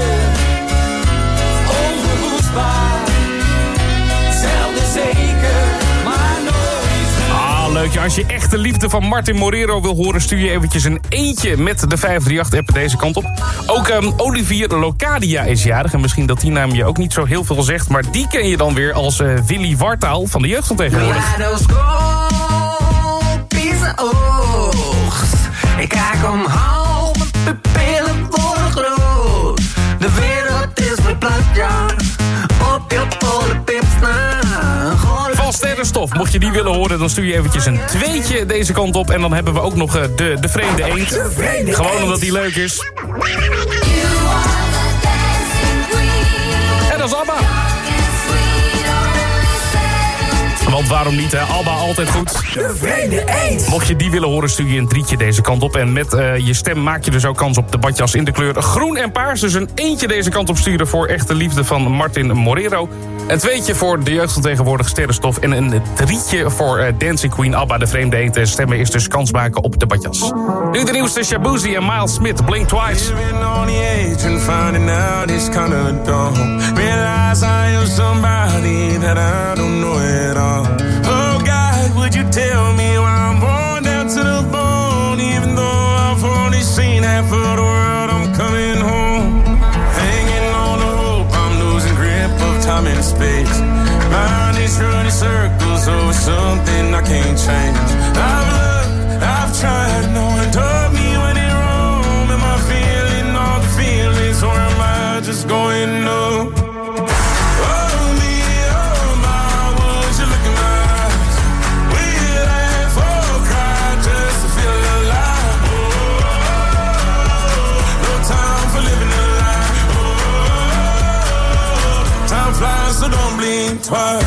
onverwoestbaar. Zelden zeker, maar nooit. Ah, leuk. Als je echte liefde van Martin Morero wil horen, stuur je eventjes een eentje met de vijf drie acht-app deze kant op. Ook um, Olivier Locadia is jarig. En misschien dat die naam je ook niet zo heel veel zegt. Maar die ken je dan weer als uh, Willy Wartaal van de jeugd van tegenwoordig. Ik kijk omhoog, mijn pupillen worden groot. De wereld is verplaatst, ja. Op je polenpips na. Van Sterrenstof, mocht je die willen horen, dan stuur je eventjes een tweetje deze kant op. En dan hebben we ook nog uh, de, de vreemde eend. De vreemde Gewoon eend. Omdat die leuk is. En dat is ABBA. Want waarom niet, hè? ABBA altijd goed. De vreemde eend. Mocht je die willen horen, stuur je een drietje deze kant op. En met uh, je stem maak je dus ook kans op de badjas in de kleur groen en paars. Dus een eentje deze kant op sturen voor Echte Liefde van Martin Morero. Een tweetje voor de jeugd van tegenwoordig Sterrenstof. En een drietje voor uh, Dancing Queen ABBA, de vreemde eend. Stemmen is dus kans maken op de badjas. Nu de nieuwste Shabuzi en Miles Smith, Blink Twice. Oh God, would you tell me why I'm born down to the bone? Even though I've only seen half of the world, I'm coming home. Hanging on the hope, I'm losing grip of time and space. Mind is running circles over something I can't change. I've looked, I've tried, no one told me when in Rome. Am I feeling all the feelings, or am I just going up? So don't blink twice.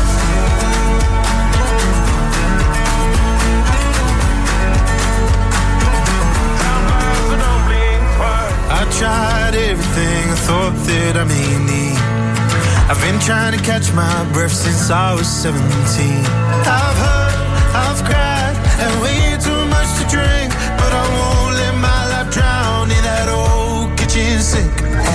I tried everything I thought that I may need. I've been trying to catch my breath since I was seventeen. I've hurt, I've cried, and way too much to drink, but I won't let my life drown in that old kitchen sink.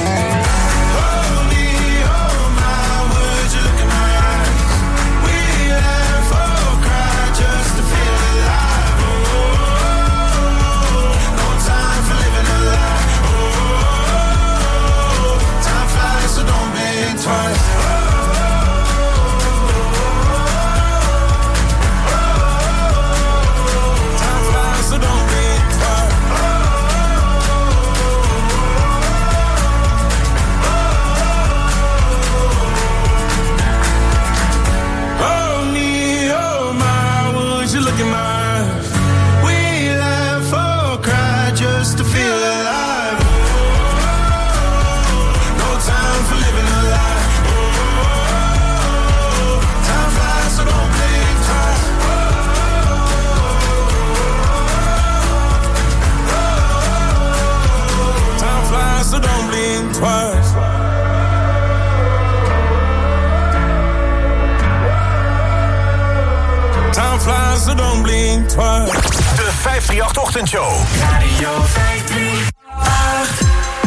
De vijf drie acht Ochtendshow. Radio vijf drie acht.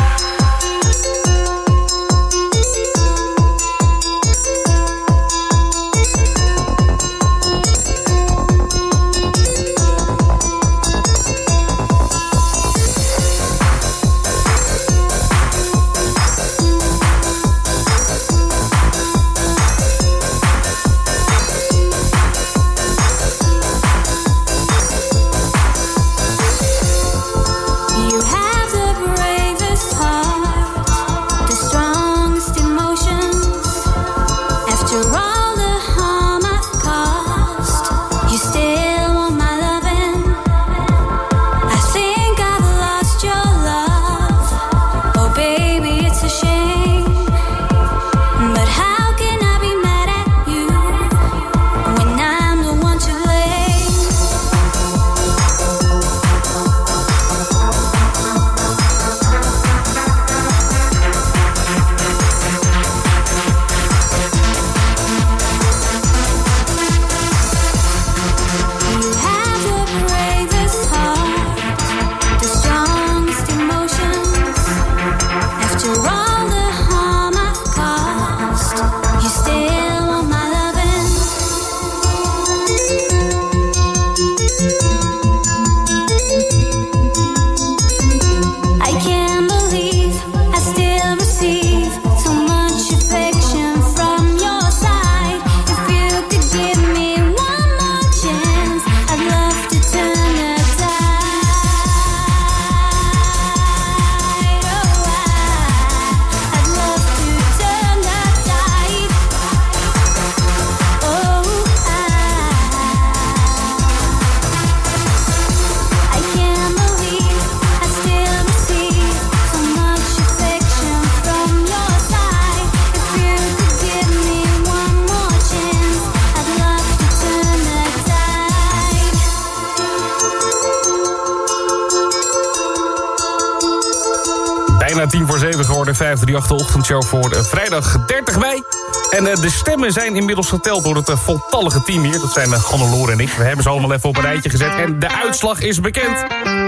tien voor zeven geworden, vijf drie acht de ochtendshow voor de vrijdag dertig mei. En uh, de stemmen zijn inmiddels geteld door het uh, voltallige team hier. Dat zijn uh, Hannelore en ik. We hebben ze allemaal even op een rijtje gezet en de uitslag is bekend.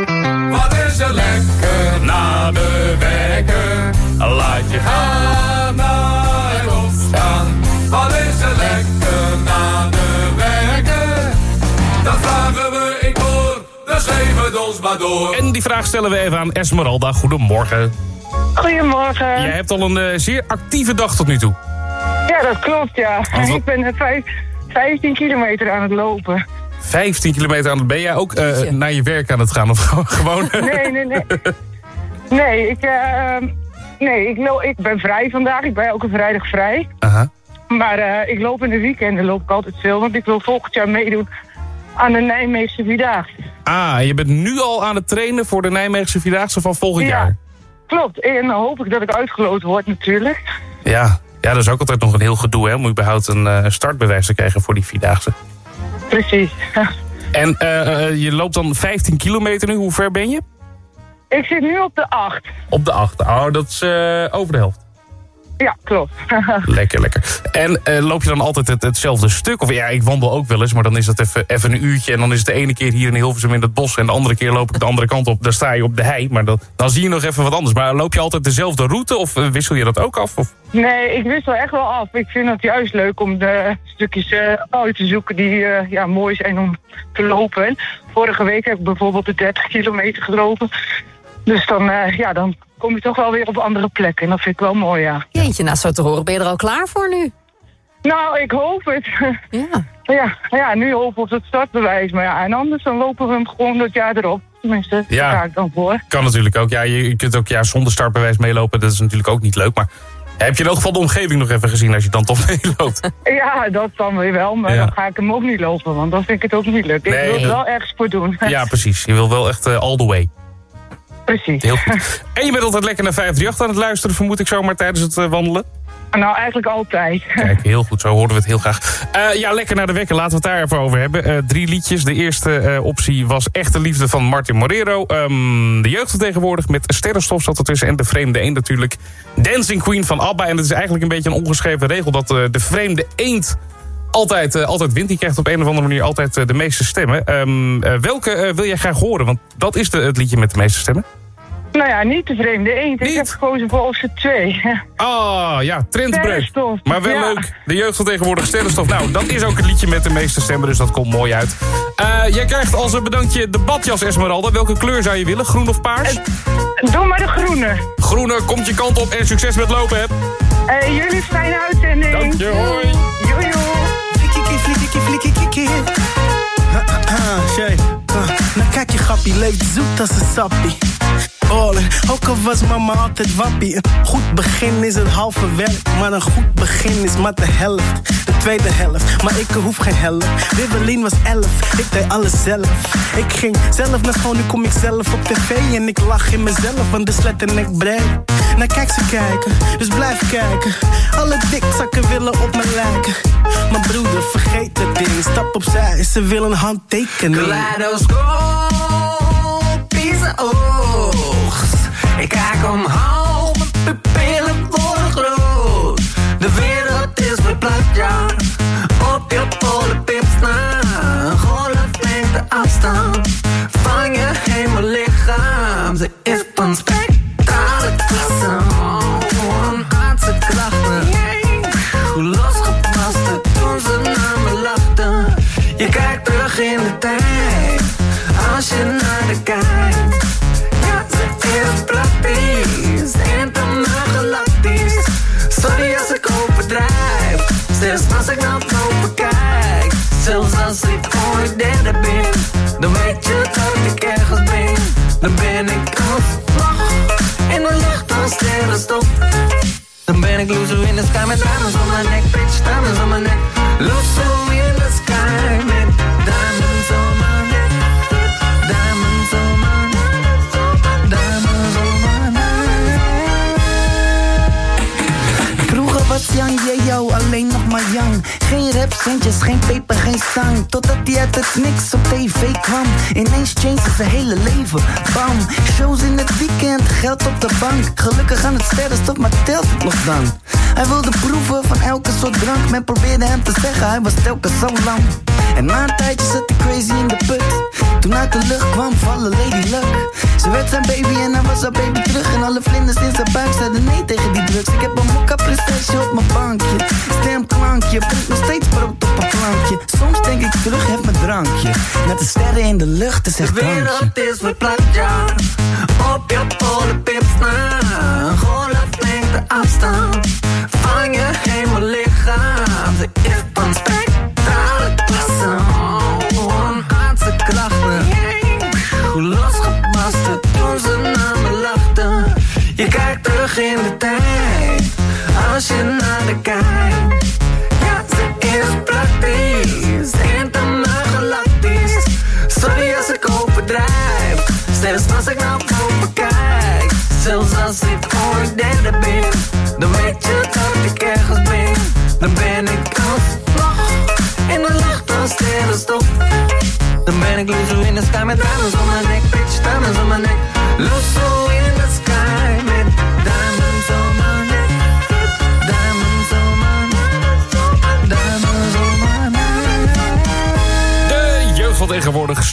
Wat is er lekker na de wekker? Laat je gaan naar opstaan. Wat is er lekker na de wekker? Dat vragen we ik hoor, dus geef het ons maar door. En die vraag stellen we even aan Esmeralda. Goedemorgen. Goedemorgen. Jij hebt al een uh, zeer actieve dag tot nu toe. Ja, dat klopt, ja. Wat... Ik ben vijf, vijftien kilometer aan het lopen. vijftien kilometer aan het... Ben jij ook uh, naar je werk aan het gaan? Of gewoon... Nee, nee, nee. Nee, ik, uh, nee ik, lo- ik ben vrij vandaag. Ik ben elke vrijdag vrij. Aha. Maar uh, ik loop in de weekenden loop ik altijd veel. Want ik wil volgend jaar meedoen aan de Nijmeegse Vierdaagse. Ah, je bent nu al aan het trainen voor de Nijmeegse Vierdaagse van volgend ja, jaar? Klopt. En dan hoop ik dat ik uitgeloten word natuurlijk. Ja. Ja, dat is ook altijd nog een heel gedoe, hè? Om überhaupt een uh, startbewijs te krijgen voor die Vierdaagse. Precies. En uh, uh, je loopt dan vijftien kilometer nu. Hoe ver ben je? Ik zit nu op de acht. Op de acht. Oh, dat is uh, over de helft. Ja, klopt. Lekker, lekker. En uh, loop je dan altijd het, hetzelfde stuk? Of ja, ik wandel ook wel eens, maar dan is dat even, even een uurtje. En dan is het de ene keer hier in Hilversum in het bos. En de andere keer loop ik de andere kant op. Dan sta je op de hei. Maar dan, dan zie je nog even wat anders. Maar loop je altijd dezelfde route? Of uh, wissel je dat ook af? Of? Nee, ik wissel echt wel af. Ik vind het juist leuk om de stukjes uh, uit te zoeken die uh, ja, mooi zijn om te lopen. En vorige week heb ik bijvoorbeeld de dertig kilometer gelopen. Dus dan, uh, ja, dan kom je toch wel weer op andere plekken. En dat vind ik wel mooi, ja. Jeetje, nou zo te horen, ben je er al klaar voor nu? Nou, ik hoop het. Ja. Ja, ja, nu hopen we op het startbewijs. Maar ja, en anders dan lopen we hem gewoon dat jaar erop. Tenminste, ja, daar ga ik dan voor. Kan natuurlijk ook. Ja, je, je kunt ook ja, zonder startbewijs meelopen. Dat is natuurlijk ook niet leuk. Maar heb je in ieder geval de omgeving nog even gezien als je dan toch meeloopt? Ja, dat dan weer wel. Maar ja. Dan ga ik hem ook niet lopen. Want dan vind ik het ook niet leuk. Nee. Ik wil er wel ergens voor doen. Ja, precies. Je wil wel echt uh, all the way. Precies. Heel goed. En je bent altijd lekker naar vijf drie acht aan het luisteren, vermoed ik zomaar tijdens het uh, wandelen? Nou, eigenlijk altijd. Kijk, heel goed. Zo horen we het heel graag. Uh, ja, lekker naar de wekker. Laten we het daar even over hebben. Uh, drie liedjes. De eerste uh, optie was Echte Liefde van Martin Morero. Um, de jeugd tegenwoordig met Sterrenstof zat ertussen. En De Vreemde Eend natuurlijk. Dancing Queen van ABBA. En het is eigenlijk een beetje een ongeschreven regel dat uh, De Vreemde Eend altijd, uh, altijd wint. Die krijgt op een of andere manier altijd uh, de meeste stemmen. Um, uh, welke uh, wil jij graag horen? Want dat is de, het liedje met de meeste stemmen. Nou ja, niet De Vreemde Eend. Ik heb gekozen voor Optie twee. Ah, ja, trendbreuk. Maar wel ja. leuk. De jeugd van tegenwoordig Sterrenstof. Nou, dat is ook het liedje met de meeste stemmen, dus dat komt mooi uit. Uh, jij krijgt als een bedankje de badjas, Esmeralda. Welke kleur zou je willen? Groen of paars? Uh, doe maar de groene. Groene, komt je kant op en succes met lopen, hè. Uh, jullie fijne uitzending. Dank je, hoi. Jojo. Flikkie, flikkie, flikkie, flikkie. Nou kijk je grappie, leeft zoet als een sappie. Ballen, ook al was mama altijd wappie. Een goed begin is het halve werk, maar een goed begin is maar de helft. De tweede helft, maar ik hoef geen helft. Wibbelin was elf, ik deed alles zelf. Ik ging zelf naar school, nu kom ik zelf op tv. En ik lach in mezelf, want de slet en ik breed. Nou kijk ze kijken, dus blijf kijken. Alle dikzakken willen op me lijken. Mijn broeder, vergeet het ding, stap opzij, ze willen een handtekening. Kaleidoscoop, piezen oogst. Ik kijk omhoog, mijn pupillen worden groot. De wereld is verplaatst, ja. Op je polenpips na. Golflengte afstand van je hemellichaam. Ze is van spectrale klasse. Oh, een aardse klachten. Hoe losgepast het toen ze naar me lachten. Je kijkt terug in de tijd, als je naar de kijkt. Ja, ze is praktisch, internaal galactisch. Sorry als ik overdrijf, zelfs als ik naar boven kijk. Zelfs als ik ooit derde ben, dan weet je dat ik ergens ben. Dan ben ik alsnog in de lucht als sterrenstof. Dan ben ik loser in the sky met diamonds on my neck, bitch, diamonds on my neck. Loser in the sky met diamonds on my neck, diamonds on my neck, diamonds on my neck. Vroeger was Yang Yeo alleen nog maar Yang. Geen rapcentjes, geen peper, geen stang. Totdat hij uit het niks op tv kwam. Ineens changed zijn hele leven, bam. Shows in het weekend, geld op de bank. Gelukkig aan het sterrenstof, maar telt het nog dan. Hij wilde proeven van elke soort drank. Men probeerde hem te zeggen, hij was telkens zo lang. En na een tijdje zat hij crazy in de put. Toen uit de lucht kwam vallen Lady Luck. Ze werd zijn baby en hij was haar baby terug. En alle vlinders in zijn buik zeiden nee tegen die drugs. Ik heb een mokka prinsesje op mijn bankje. Stemklankje, brengt nog steeds brood op een plankje. Soms denk ik terug, heb mijn drankje. Met de sterren in de lucht, is echt drankje. De wereld is verplaatst, ja. Op je polenpips na. Golflengte afstand van je hemellichaam. Ze is van spectrale klasse. Oh, een aardse klachten. Hoe losgepast het toen ze naar me lachten. Je kijkt terug in de tijd, als je naar de kijkt. Ja, ze is praktisch, internaal galactisch. Sorry als ik overdrijf, zelfs als ik naar boven kijk. Zelfs als ik ooit derde ben, dan weet je dat ik ergens ben. Dan ben ik alsnog in de lucht als sterrenstof. Dan ben ik loser in the sky met diamonds on my neck, bitch, diamonds on my neck. Loser in the sky met diamonds on my neck,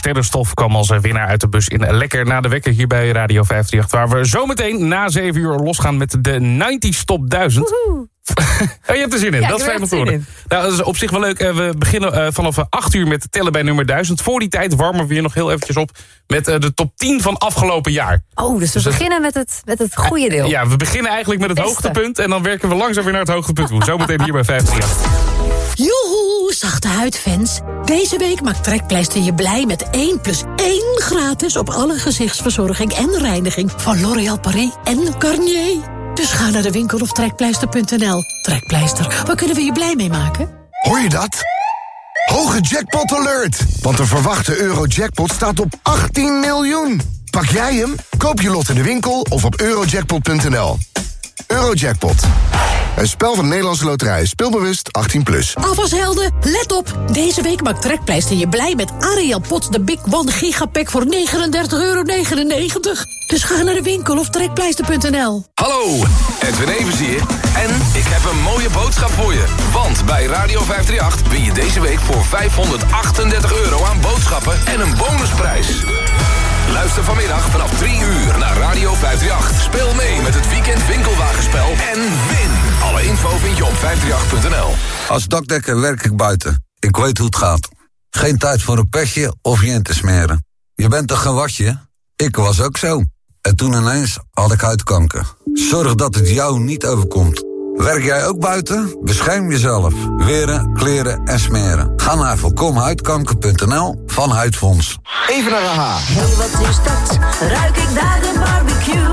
Sterrenstof kwam als winnaar uit de bus in Lekker na de Wekker hier bij Radio vijfhonderdachtendertig. Waar we zometeen na zeven uur losgaan met de negentig Top duizend. Woehoe. Oh, je hebt er zin in, ja, dat is fijn om te horen. Nou, dat is op zich wel leuk. We beginnen uh, vanaf acht uur met tellen bij nummer duizend. Voor die tijd warmen we hier nog heel eventjes op met uh, de top tien van afgelopen jaar. Oh, dus we dus beginnen met het, met het goede deel. Ja, we beginnen eigenlijk met het Beste. hoogtepunt. En dan werken we langzaam weer naar het hoogtepunt toe. Zometeen hier bij vijfhonderdachtendertig. Joehoe, zachte huidfans. Deze week maakt Trekpleister je blij met één plus één gratis op alle gezichtsverzorging en reiniging van L'Oréal Paris en Garnier. Dus ga naar de winkel of trekpleister punt n l. Trekpleister, waar kunnen we je blij mee maken? Hoor je dat? Hoge jackpot alert! Want de verwachte Eurojackpot staat op achttien miljoen. Pak jij hem? Koop je lot in de winkel of op eurojackpot punt n l. Eurojackpot. Een spel van de Nederlandse Loterij. Speelbewust achttien plus. Afwashelden, let op! Deze week maakt Trekpleister je blij met Ariel Pots de Big One Gigapack voor negenendertig euro negenennegentig. Dus ga naar de winkel of trekpleister punt n l. Hallo, Edwin Evers hier. En ik heb een mooie boodschap voor je. Want bij Radio vijfhonderdachtendertig win je deze week voor vijfhonderdachtendertig euro aan boodschappen en een bonusprijs. Luister vanmiddag vanaf drie uur naar Radio vijfhonderdachtendertig. Speel mee met het weekend winkelwagenspel en win. Alle info vind je op vijfhonderdachtendertig punt n l. Als dakdekker werk ik buiten. Ik weet hoe het gaat. Geen tijd voor een petje of je in te smeren. Je bent toch geen watje? Ik was ook zo. En toen ineens had ik huidkanker. Zorg dat het jou niet overkomt. Werk jij ook buiten? Bescherm jezelf. Weren, kleren en smeren. Ga naar voorkom huidkanker punt n l van Huidfonds. Even naar A H. Hey, wat is dat? Ruik ik daar de barbecue?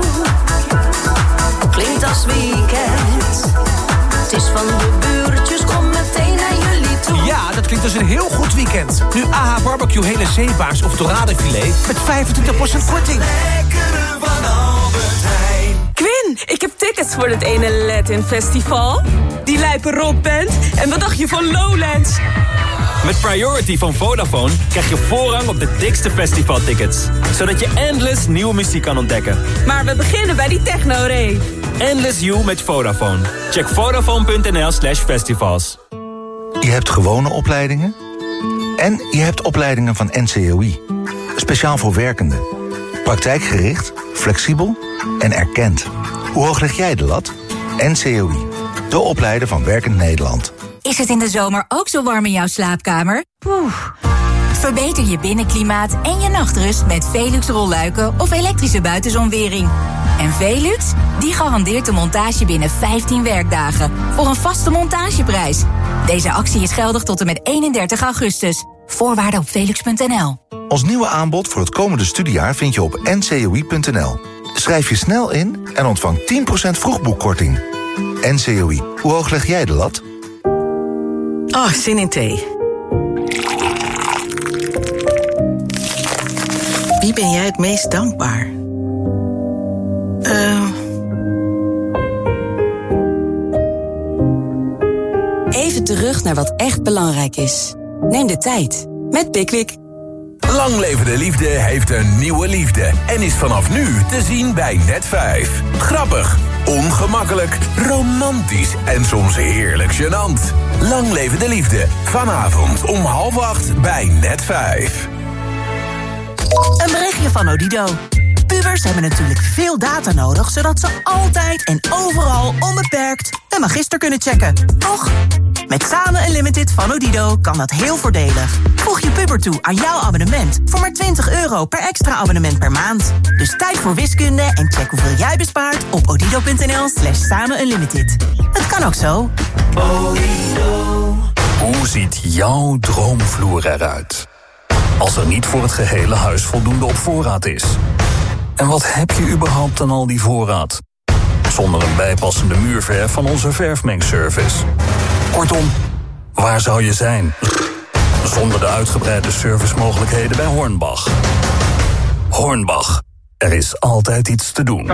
Klinkt als weekend. Het is van de buurtjes, kom meteen naar jullie toe. Ja, dat klinkt als een heel goed weekend. Nu A H Barbecue hele zeebaars of doradefilet met vijfentwintig procent korting. Lekkere van Albert Heijn. Quinn, ik heb tickets voor het ene Latin Festival. Die lijpe rockband. En wat dacht je van Lowlands? Met Priority van Vodafone krijg je voorrang op de dikste festivaltickets. Zodat je endless nieuwe muziek kan ontdekken. Maar we beginnen bij die techno-rave. Endless You met Vodafone. Check vodafone punt n l slash festivals. Je hebt gewone opleidingen en je hebt opleidingen van N C O I. Speciaal voor werkenden. Praktijkgericht, flexibel en erkend. Hoe hoog leg jij de lat? N C O I, de opleider van Werkend Nederland. Is het in de zomer ook zo warm in jouw slaapkamer? Poeh. Verbeter je binnenklimaat en je nachtrust met Velux rolluiken of elektrische buitenzonwering. En Velux, die garandeert de montage binnen vijftien werkdagen voor een vaste montageprijs. Deze actie is geldig tot en met eenendertig augustus. Voorwaarden op velux punt n l. Ons nieuwe aanbod voor het komende studiejaar vind je op n c o i punt n l. Schrijf je snel in en ontvang tien procent vroegboekkorting. N C O I, hoe hoog leg jij de lat? Oh, zin in thee. Wie ben jij het meest dankbaar? Uh... Even terug naar wat echt belangrijk is. Neem de tijd met Pickwick. Lang leven de liefde heeft een nieuwe liefde en is vanaf nu te zien bij Net vijf. Grappig, ongemakkelijk, romantisch en soms heerlijk gênant. Lang leven de liefde, vanavond om half acht bij Net vijf. Een berichtje van Odido. Pubers hebben natuurlijk veel data nodig, zodat ze altijd en overal onbeperkt een magister kunnen checken. Toch? Met Samen Unlimited van Odido kan dat heel voordelig. Voeg je puber toe aan jouw abonnement voor maar twintig euro per extra abonnement per maand. Dus tijd voor wiskunde en check hoeveel jij bespaart op odido punt n l slash samen unlimited. Het kan ook zo. Odido. Hoe ziet jouw droomvloer eruit? Als er niet voor het gehele huis voldoende op voorraad is. En wat heb je überhaupt aan al die voorraad? Zonder een bijpassende muurverf van onze verfmengservice. Kortom, waar zou je zijn? Zonder de uitgebreide servicemogelijkheden bij Hornbach. Hornbach, er is altijd iets te doen.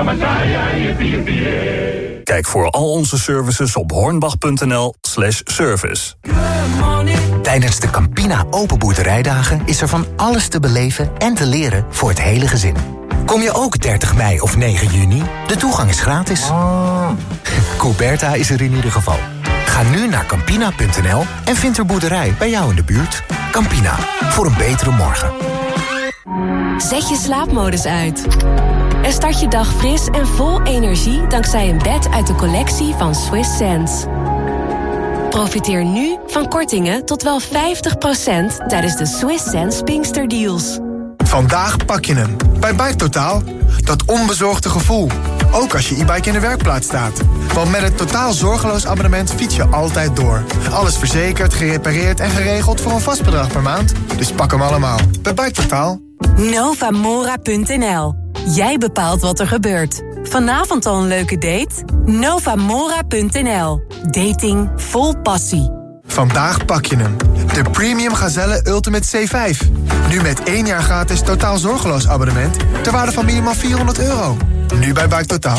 Kijk voor al onze services op hornbach punt n l slash service. Tijdens de Campina Open Boerderijdagen is er van alles te beleven en te leren voor het hele gezin. Kom je ook dertig mei of negen juni? De toegang is gratis. Oh. Coberta is er in ieder geval. Ga nu naar campina punt n l en vind er boerderij bij jou in de buurt. Campina, voor een betere morgen. Zet je slaapmodus uit. En start je dag fris en vol energie dankzij een bed uit de collectie van Swiss Sense. Profiteer nu van kortingen tot wel vijftig procent tijdens de Swiss Sense Pinkster Deals. Vandaag pak je hem. Bij Bike Totaal. Dat onbezorgde gevoel. Ook als je e-bike in de werkplaats staat. Want met het totaal zorgeloos abonnement fiets je altijd door. Alles verzekerd, gerepareerd en geregeld voor een vast bedrag per maand. Dus pak hem allemaal. Bij Bike Totaal. Novamora punt n l. Jij bepaalt wat er gebeurt. Vanavond al een leuke date? Novamora punt n l. Dating vol passie. Vandaag pak je hem. De Premium Gazelle Ultimate C vijf. Nu met één jaar gratis totaal zorgeloos abonnement ter waarde van minimaal vierhonderd euro. Nu bij Bike Totaal.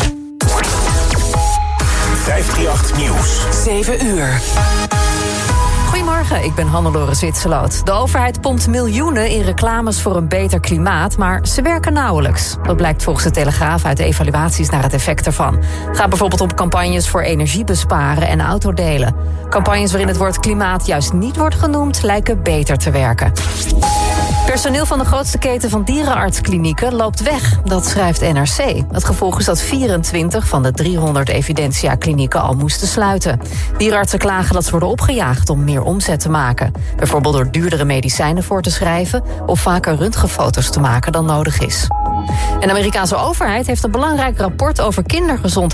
vijfhonderdachttien Nieuws. zeven uur. Goedemorgen, ik ben Hannelore Zwitserloot. De overheid pompt miljoenen in reclames voor een beter klimaat, maar ze werken nauwelijks. Dat blijkt volgens de Telegraaf uit evaluaties naar het effect ervan. Het gaat bijvoorbeeld om campagnes voor energie besparen en autodelen. Campagnes waarin het woord klimaat juist niet wordt genoemd, lijken beter te werken. Personeel van de grootste keten van dierenartsklinieken loopt weg, dat schrijft N R C. Het gevolg is dat vierentwintig van de driehonderd Evidentia-klinieken al moesten sluiten. Dierenartsen klagen dat ze worden opgejaagd om meer omzet te maken. Bijvoorbeeld door duurdere medicijnen voor te schrijven of vaker röntgenfoto's te maken dan nodig is. En de Amerikaanse overheid heeft een belangrijk rapport over kindergezondheid